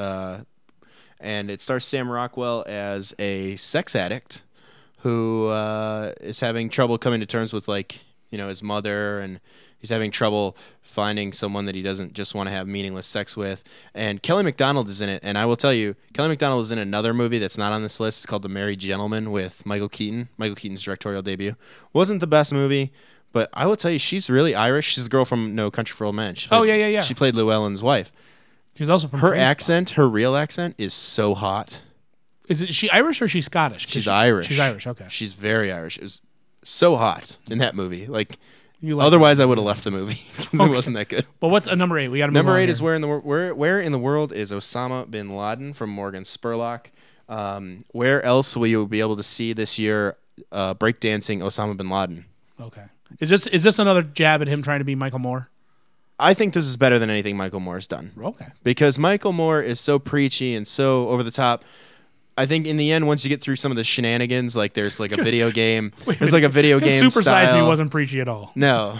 And it stars Sam Rockwell as a sex addict who is having trouble coming to terms with, like, you know, his mother, and he's having trouble finding someone that he doesn't just want to have meaningless sex with. And Kelly MacDonald is in it, and I will tell you, Kelly MacDonald is in another movie that's not on this list. It's called The Merry Gentleman with Michael Keaton. Michael Keaton's directorial debut. Wasn't the best movie, but I will tell you, she's really Irish. She's a girl from No Country for Old Men. Yeah. She played Llewellyn's wife. She's also from her Trainspotting. accent, her real accent, is so hot. Is she Irish or is she Scottish? She's Irish. She's Irish. Okay. She's very Irish. It was so hot in that movie. Like, You like otherwise, I would have left the movie because it wasn't that good. But what's number 8? We got to move Number on 8 here. is where in the world is Osama bin Laden from Morgan Spurlock. Where else will you be able to see this year breakdancing Osama bin Laden? Okay. Is this another jab at him trying to be Michael Moore? I think this is better than anything Michael Moore's done. Okay. Because Michael Moore is so preachy and so over the top. I think in the end, once you get through some of the shenanigans, like there's like a video game. There's like a video game Super Size Me style. wasn't preachy at all. No.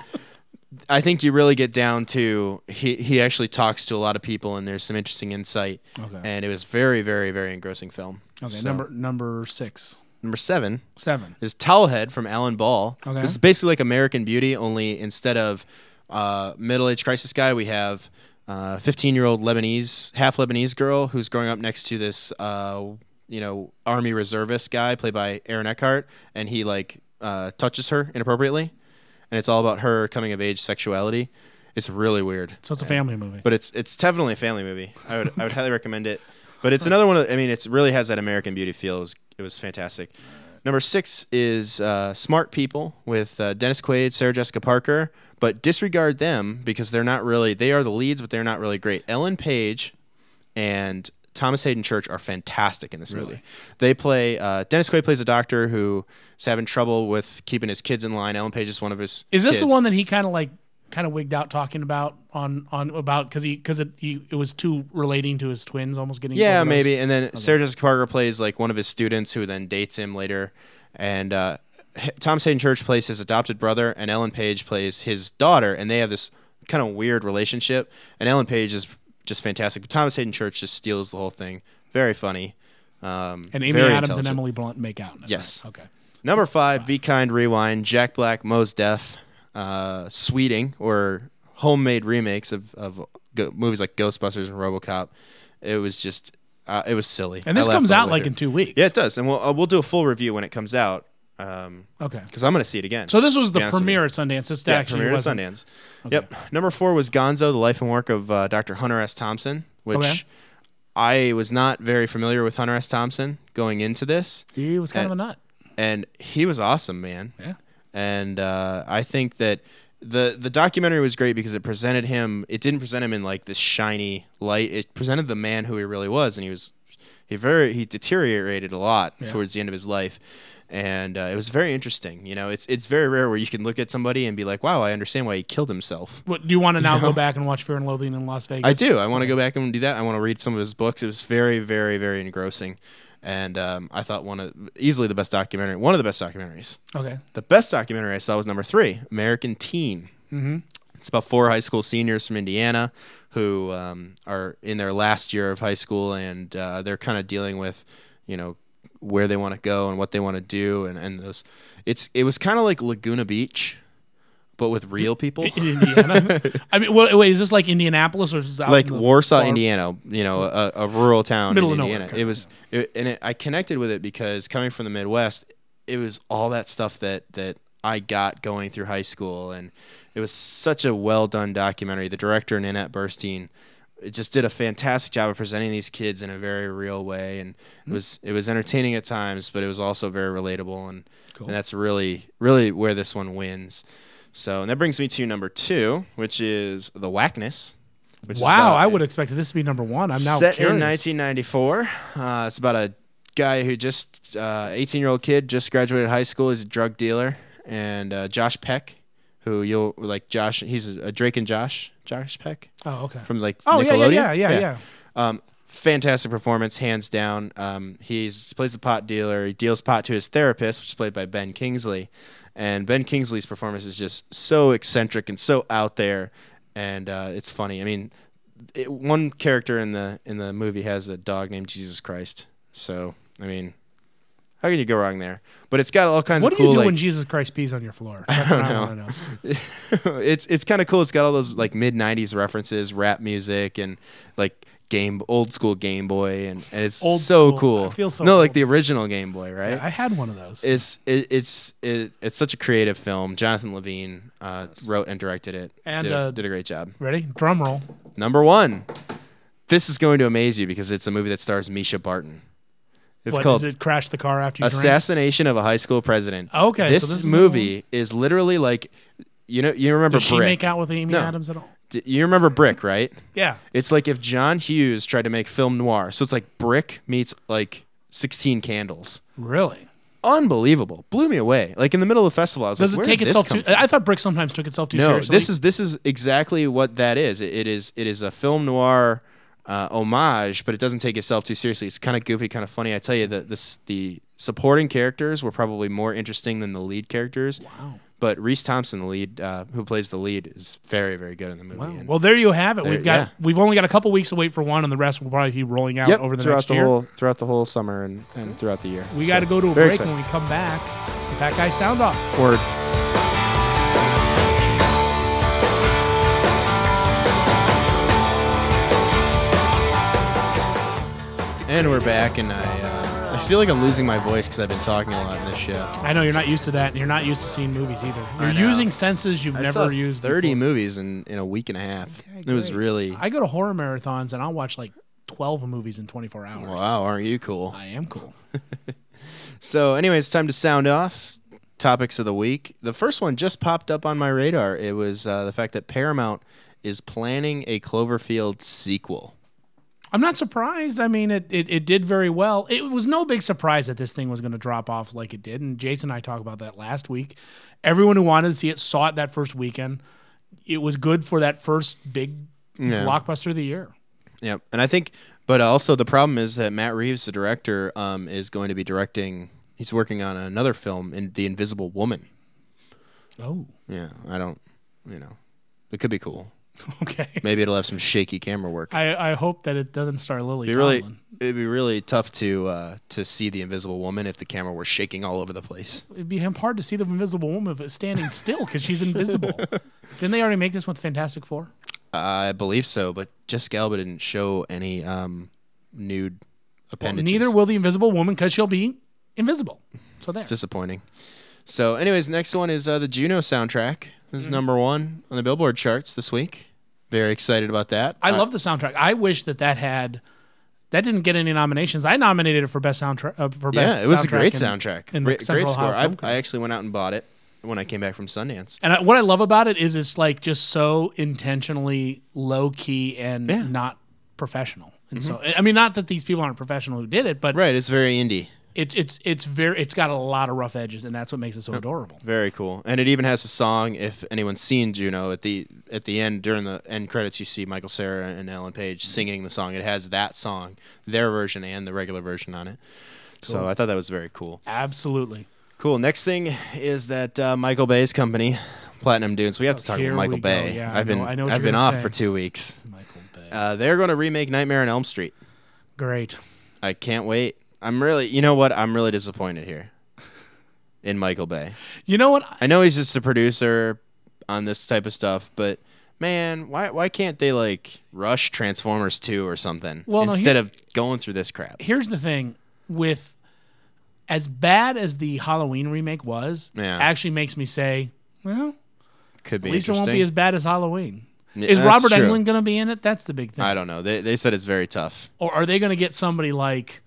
I think you really get down to he actually talks to a lot of people and there's some interesting insight. Okay. And it was very, very, very engrossing film. Okay. So, Number 6. number 7 7. is Towelhead from Alan Ball. Okay. This is basically like American Beauty, only instead of middle-aged crisis guy, we have 15-year-old half Lebanese girl who's growing up next to this Army reservist guy played by Aaron Eckhart, and he touches her inappropriately, and it's all about her coming of age sexuality. It's really weird. So it's a family movie. But it's definitely a family movie. I would highly recommend it. But it's another one. It really has that American Beauty feel. It was fantastic. Number 6 is Smart People with Dennis Quaid, Sarah Jessica Parker, but disregard them because they are the leads, but they're not really great. Ellen Page and Thomas Hayden Church are fantastic in this movie. They play, Dennis Quaid plays a doctor who is having trouble with keeping his kids in line. Ellen Page is one of his Is this kids. the one that he kind of wigged out talking about because it was too relating to his twins almost getting overdosed? Maybe. And then Sarah Jessica Parker plays like one of his students who then dates him later, and Thomas Hayden Church plays his adopted brother, and Ellen Page plays his daughter, and they have this kind of weird relationship, and Ellen Page is just fantastic, but Thomas Hayden Church just steals the whole thing. Very funny. And Amy very Adams and intelligent. Emily Blunt make out. Yes. Okay. Number 5, Be Kind, Rewind, Jack Black, Mos Def, Sweeting, or homemade remakes of movies like Ghostbusters and RoboCop. It was just, it was silly. And this I laughed comes all out the way like through. in 2 weeks. Yeah, it does, and we'll do a full review when it comes out. Okay. Because I'm going to see it again. So this was the to be honest with premiere you. at Sundance. This Yeah, actually premiere at wasn't. Sundance. Yep. Number 4 was Gonzo, the life and work of Dr. Hunter S. Thompson, which I was not very familiar with Hunter S. Thompson going into this. He was kind of a nut. And he was awesome, man. Yeah. And I think that the documentary was great because it presented him. It didn't present him in like this shiny light. It presented the man who he really was, and he deteriorated a lot towards the end of his life. And it was very interesting. It's very rare where you can look at somebody and be like, "Wow, I understand why he killed himself." What, do you want to now go back and watch Fear and Loathing in Las Vegas? I do. I want to go back and do that. I want to read some of his books. It was very, very, very engrossing, and I thought easily the best documentary. One of the best documentaries. Okay. The best documentary I saw was number 3, American Teen. Mm-hmm. It's about 4 high school seniors from Indiana who are in their last year of high school, and they're kind of dealing with, where they want to go and what they want to do, and those. It was kind of like Laguna Beach, but with real people. In Indiana? I mean, wait, is this like Indianapolis or is this out like in the Warsaw, far- Indiana? A rural town Middle in of Indiana. nowhere, I connected with it because coming from the Midwest, it was all that stuff that I got going through high school, and it was such a well done documentary. The director, Nanette Burstein, just did a fantastic job of presenting these kids in a very real way, and it was entertaining at times, but it was also very relatable, and that's really, really where this one wins. So, and that brings me to number 2, which is The Whackness. Which is Wow, about I would expect this to be number 1. I'm now set curious. in 1994. It's about a guy who 18-year-old kid, just graduated high school. He's a drug dealer, and Josh Peck, who you'll like. Josh, he's a Drake and Josh Peck. Oh, okay. From like Nickelodeon. Yeah. Fantastic performance, hands down. He plays a pot dealer. He deals pot to his therapist, which is played by Ben Kingsley. And Ben Kingsley's performance is just so eccentric and so out there, and it's funny. I mean, one character in the movie has a dog named Jesus Christ. So, I mean, how can you go wrong there? But it's got all kinds What of do you cool. do when Jesus Christ pees on your floor? That's what I want to know. It's kind of cool. It's got all those like mid-90s references, rap music, and like old school Game Boy, and it's Old so school. cool. I feel so no, like old. the original Game Boy, right? I had one of those. It's such a creative film. Jonathan Levine wrote and directed it. And, did a great job. Ready? Drum roll. Number 1. This is going to amaze you because it's a movie that stars Misha Barton. It's What, called does it crash the car after you drink? Assassination of a High School President. Okay, This, so this is movie is literally like, you remember Does she Brick? make out with Amy No. Adams at all? You remember Brick, right? Yeah. It's like if John Hughes tried to make film noir. So it's like Brick meets like 16 Candles. Really? Unbelievable. Blew me away. Like in the middle of the festival, I was Does like, it where take did this itself come too? from? I thought Brick sometimes took itself too No, seriously. this is exactly what that is. It is a film noir homage, but it doesn't take itself too seriously. It's kind of goofy, kind of funny. I tell you that the supporting characters were probably more interesting than the lead characters. Wow. But Reese Thompson, the lead, who plays the lead, is very, very good in the movie. Wow. And Well, there you have it. There- We've only got a couple weeks to wait for one, and the rest will probably keep rolling out over the next year. throughout the whole summer and throughout the year. We got to go to a very break. excited. When we come back, it's the Fat Guy Sound Off. Word. And we're back, and I feel like I'm losing my voice because I've been talking a lot in this show. I know you're not used to that, and you're not used to seeing movies either. I You're know. using senses you've I never saw used 30 before. movies in a week and a half. Okay, it was great. really... I go to horror marathons, and I'll watch like 12 movies in 24 hours. Wow, aren't you cool? I am cool. So anyway, it's time to sound off. Topics of the week. The first one just popped up on my radar. It was the fact that Paramount is planning a Cloverfield sequel. I'm not surprised. I mean, it did very well. It was no big surprise that this thing was going to drop off like it did. And Jason and I talked about that last week. Everyone who wanted to see it saw it that first weekend. It was good for that first big blockbuster of the year. Yep. And I think, but also the problem is that Matt Reeves, the director, is going to be directing, he's working on another film, in The Invisible Woman. Oh. Yeah. I don't, it could be cool. Okay. Maybe it'll have some shaky camera work. I hope that it doesn't star Lily It'd be Tomlin. really tough to see The Invisible Woman if the camera were shaking all over the place. It'd be hard to see the Invisible Woman if it's standing still because she's invisible. Didn't they already make this with Fantastic Four? I believe so, but Jessica Alba didn't show any nude appendages. Neither will the Invisible Woman because she'll be invisible. So there. It's disappointing. So, anyways, next one is the Juno soundtrack. This is number 1 on the Billboard charts this week. Very excited about that. I love the soundtrack. I wish that didn't get any nominations. I nominated it for best soundtrack. Yeah, it was a great soundtrack. In the Great Central score. Ohio Film I actually went out and bought it when I came back from Sundance. And what I love about it is it's like just so intentionally low key and not professional. And so, I mean, not that these people aren't professional who did it, but Right, it's very indie. It's got a lot of rough edges, and that's what makes it so adorable. Very cool. And it even has a song, if anyone's seen Juno, at the end, during the end credits, you see Michael Cera and Ellen Page singing the song. It has that song, their version and the regular version on it. So Cool. I thought that was very cool. Absolutely. Cool. Next thing is that Michael Bay's company, Platinum Dunes. We have to talk Here about Michael we go. Bay. Yeah, I've I know what I've you're been gonna off say. for 2 weeks. Michael Bay. They're going to remake Nightmare on Elm Street. Great. I can't wait. I'm really disappointed here in Michael Bay. You know what? I know he's just a producer on this type of stuff, but man, why can't they like rush Transformers 2 or something instead of going through this crap? Here's the thing with as bad as the Halloween remake was, actually makes me say, well, could be at least it won't be interesting. as bad as Halloween. Yeah, Is that's Robert true. Englund going to be in it? That's the big thing. I don't know. They said it's very tough. Or are they going to get somebody like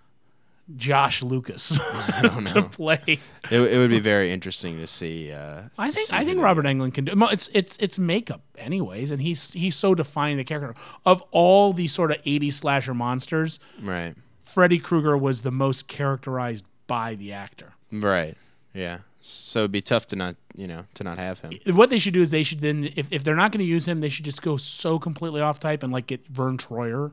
Josh Lucas to play? It would be very interesting to see. I think Robert Englund can do. It's makeup anyways, and he's so defining the character of all these sort of 80s slasher monsters. Right. Freddy Krueger was the most characterized by the actor. Right. Yeah. So it'd be tough to not have him. What they should do is they should then, if they're not going to use him, they should just go so completely off type and like get Vern Troyer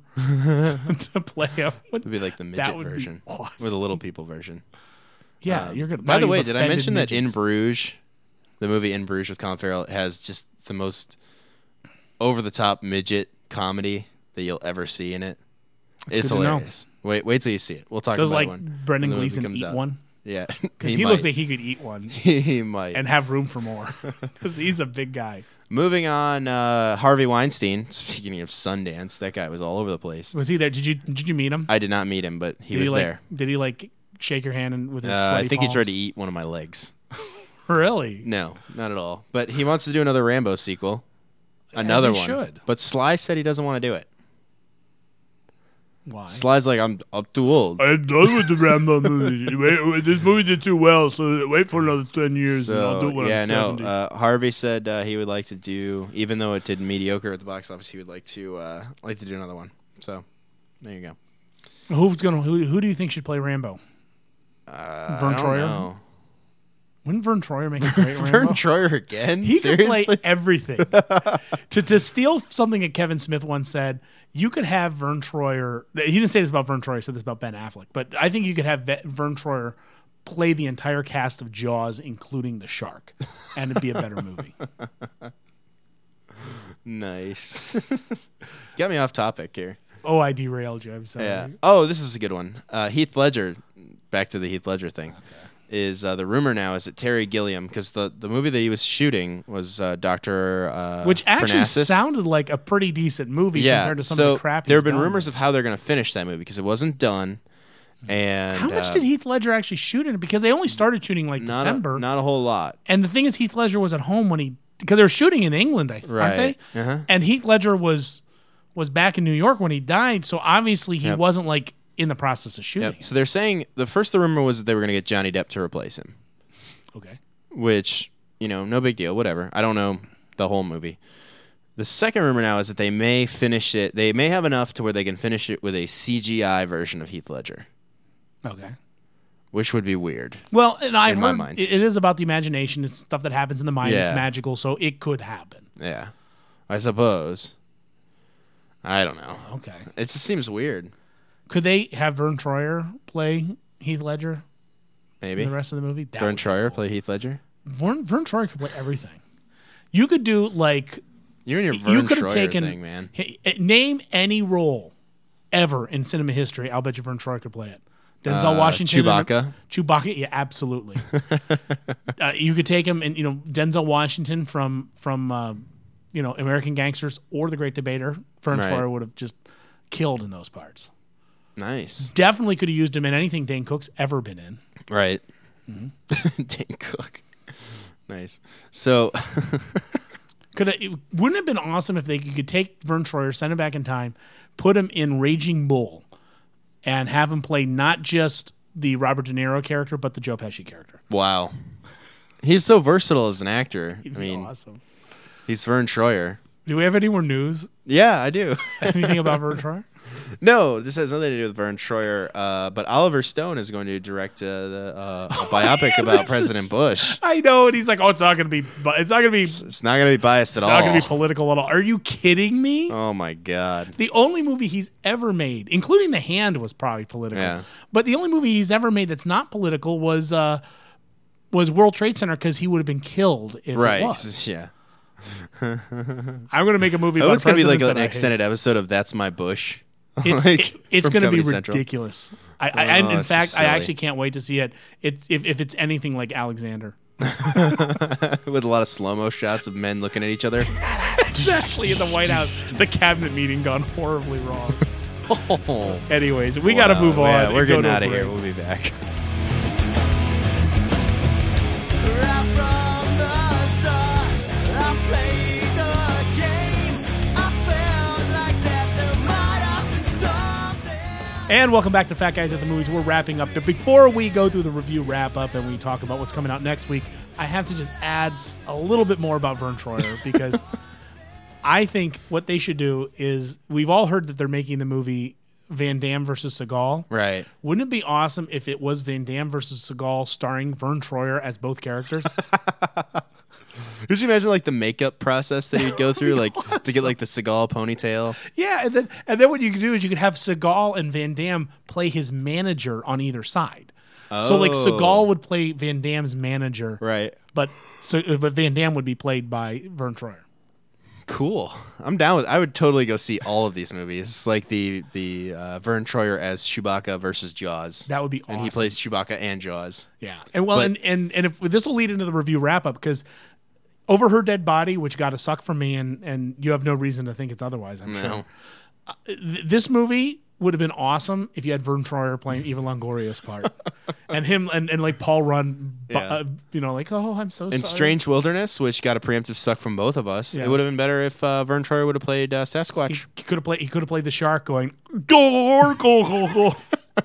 to play him. It'd be like the midget version awesome. or the little people version. Yeah, you're gonna. By the way, you've did I offended mention that In midgets. Bruges, the movie In Bruges with Colin Farrell, has just the most over-the-top midget comedy that you'll ever see in it? It's good to know. hilarious. Wait till you see it. We'll talk Does about like it when Brendan the movie Gleeson comes eat out. one? Yeah, Because he looks like he could eat one he might. and have room for more. Because he's a big guy. Moving on, Harvey Weinstein. Speaking of Sundance, that guy was all over the place. Was he there? Did you meet him? I did not meet him, but he was there. Did he like shake your hand and with his sweaty I think palms? he tried to eat one of my legs. Really? No, not at all. But he wants to do another Rambo sequel. Another As he one. should. But Sly said he doesn't want to do it. Why? Sly's like, I'm too old. I'm done with the Rambo movies. This movie did too well, so wait for another 10 years and I'll do it when I'm 70. Harvey said he would like to do, even though it did mediocre at the box office, he would like to do another one. So there you go. Who do you think should play Rambo? Vern Troyer? Know. Wouldn't Vern Troyer make a great Rambo? Vern Troyer again? He Seriously? could play everything. to steal something that Kevin Smith once said, you could have Vern Troyer. He didn't say this about Vern Troyer. He said this about Ben Affleck. But I think you could have Vern Troyer play the entire cast of Jaws, including the shark, and it'd be a better movie. Nice. Got me off topic here. Oh, I derailed you. I'm sorry. Yeah. Oh, this is a good one. Heath Ledger. Back to the Heath Ledger thing. Okay. Is the rumor now is that Terry Gilliam, because the movie that he was shooting was Dr. Which actually Parnassus. sounded like a pretty decent movie compared to some of the crap there he's have been done. rumors of how they're going to finish that movie because it wasn't done. And how much did Heath Ledger actually shoot in it? Because they only started shooting like December. Not a whole lot. And the thing is, Heath Ledger was at home because they were shooting in England, aren't they? Uh-huh. And Heath Ledger was back in New York when he died, so obviously he wasn't like in the process of shooting. So they're saying the rumor was that they were going to get Johnny Depp to replace him. Okay. Which, no big deal, whatever. I don't know the whole movie. The second rumor now is that they may finish it. They may have enough to where they can finish it with a CGI version of Heath Ledger. Okay. Which would be weird. Well, and I've my heard mind. it is about the imagination. It's stuff that happens in the mind. It's Yeah. magical, so it could happen. Yeah. I suppose. I don't know. Okay. It just seems weird. Could they have Vern Troyer play Heath Ledger Maybe. in the rest of the movie? That Vern would be Troyer cool. play Heath Ledger? Vern Troyer could play everything. You could do like You and your you Vern could have Troyer taken thing, man. Name any role ever in cinema history. I'll bet you Vern Troyer could play it. Denzel Washington, Chewbacca. Yeah, absolutely. You could take him, and Denzel Washington from American Gangsters or The Great Debater. Vern Troyer would have just killed in those parts. Nice. Definitely could have used him in anything Dane Cook's ever been in. Right. Mm-hmm. Dane Cook. Nice. So, Wouldn't it have been awesome if you could take Vern Troyer, send him back in time, put him in Raging Bull, and have him play not just the Robert De Niro character, but the Joe Pesci character? wow. He's so versatile as an actor. He'd I be mean, awesome. he's Vern Troyer. Do we have any more news? Yeah, I do. Anything about Vern Troyer? No, this has nothing to do with Vern Troyer. But Oliver Stone is going to direct a biopic about President Bush. I know, and he's like, "Oh, it's not going to be. It's not going to be. It's not going to be biased at all. Not going to be political at all." Are you kidding me? Oh my God! The only movie he's ever made, including The Hand, was probably political. Yeah. But the only movie he's ever made that's not political was World Trade Center, because he would have been killed if it was. Yeah. I'm going to make a movie Oh, about it's going to be like president an that I extended episode of That's My Bush. It's from going to be Comedy Central. ridiculous. In it's fact, just I silly. actually can't wait to see it. If it's anything like Alexander. With a lot of slow-mo shots of men looking at each other. Exactly, in the White House, the cabinet meeting gone horribly wrong. Anyways, we got to move on. Yeah, we're and go getting to a out of here. break. We'll be back. And welcome back to Fat Guys at the Movies. We're wrapping up. But before we go through the review wrap-up and we talk about what's coming out next week, I have to just add a little bit more about Vern Troyer, because I think what they should do is, we've all heard that they're making the movie Van Damme versus Seagal. Right. Wouldn't it be awesome if it was Van Damme versus Seagal starring Vern Troyer as both characters? Could you imagine like the makeup process that he'd go through, like to get like the Seagal ponytail? Yeah, and then what you could do is you could have Seagal and Van Damme play his manager on either side. So like Seagal would play Van Damme's manager, Right. But Van Damme would be played by Vern Troyer. Cool. I'm down with. I would totally go see all of these movies, like the Vern Troyer as Chewbacca versus Jaws. That would be awesome. And he plays Chewbacca and Jaws. Yeah, and if this will lead into the review wrap up, because over her dead body, which got a suck from me, and you have no reason to think it's otherwise, I'm sure. This movie would have been awesome if you had Vern Troyer playing Eva Longoria's part. And him and like Paul Rudd, like, oh, I'm so sorry. In Strange Wilderness, which got a preemptive suck from both of us, Yes. it would have been better if Vern Troyer would have played Sasquatch. He could have played the shark going, go, go, go, go.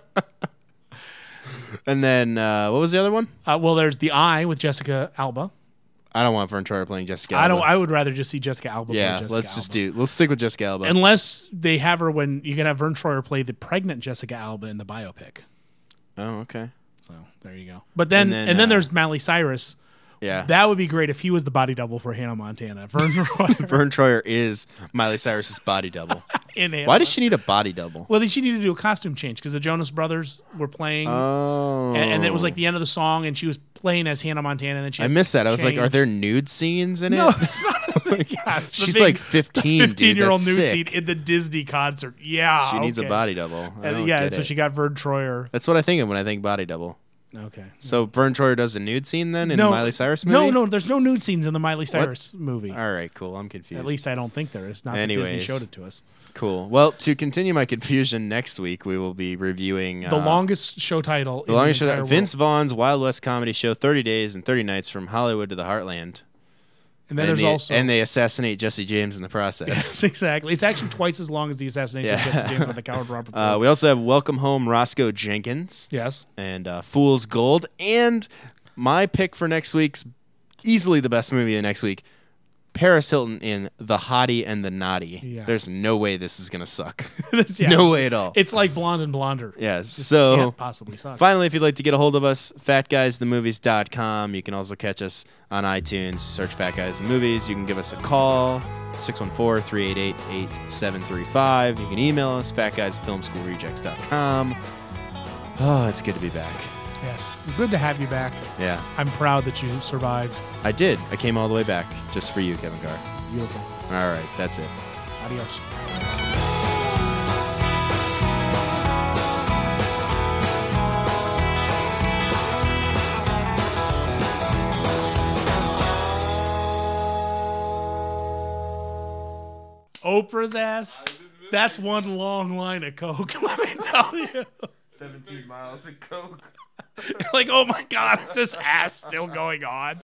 And then, what was the other one? Well, there's The Eye with Jessica Alba. I don't want Vern Troyer playing Jessica Alba. I would rather just see Jessica Alba play Jessica Alba. Let's stick with Jessica Alba. Unless they have her when you can have Vern Troyer play the pregnant Jessica Alba in the biopic. Oh, okay. So there you go. But then there's Miley Cyrus. Yeah. That would be great if he was the body double for Hannah Montana. Vern Troyer is Miley Cyrus's body double. Why does she need a body double? Well, she needed to do a costume change because the Jonas Brothers were playing. Oh. And it was like the end of the song, and she was playing as Hannah Montana. And then she I missed that. I was like, are there nude scenes in it? No, it's not. Yeah, it's She's like 15. 15-year-old nude sick. scene in the Disney concert. Yeah. She needs a body double. So she got Vern Troyer. That's what I think of when I think body double. Okay. So Vern Troyer does a nude scene then in the Miley Cyrus movie? No, there's no nude scenes in the Miley Cyrus movie. All right, cool. I'm confused. At least I don't think there is. Not that Disney showed it to us. Cool. Well, to continue my confusion, next week we will be reviewing the longest show title. The longest show, Vince Vaughn's Wild West comedy show, 30 Days and 30 Nights from Hollywood to the Heartland. And then there's also... And they assassinate Jesse James in the process. Yes, exactly. It's actually twice as long as the assassination of Jesse James by the coward Robert Ford. We also have Welcome Home Roscoe Jenkins. Yes. And Fool's Gold. And my pick for next week's easily the best movie of next week, Paris Hilton in The Hottie and the Naughty. Yeah. There's no way this is going to suck. Yeah. No way at all. It's like Blonde and Blonder. Yes. So can't possibly suck. Finally, if you'd like to get a hold of us, fatguysthemovies.com. You can also catch us on iTunes. Search Fat Guys the Movies. You can give us a call, 614-388-8735. You can email us, fatguysfilmschoolrejects.com. Oh, it's good to be back. Yes. Good to have you back. Yeah. I'm proud that you survived. I did. I came all the way back just for you, Kevin Carr. Beautiful. All right. That's it. Adios. Oprah's ass. That's one long line of coke, let me tell you. 17 miles of coke. Like, oh my God, is this ass still going on?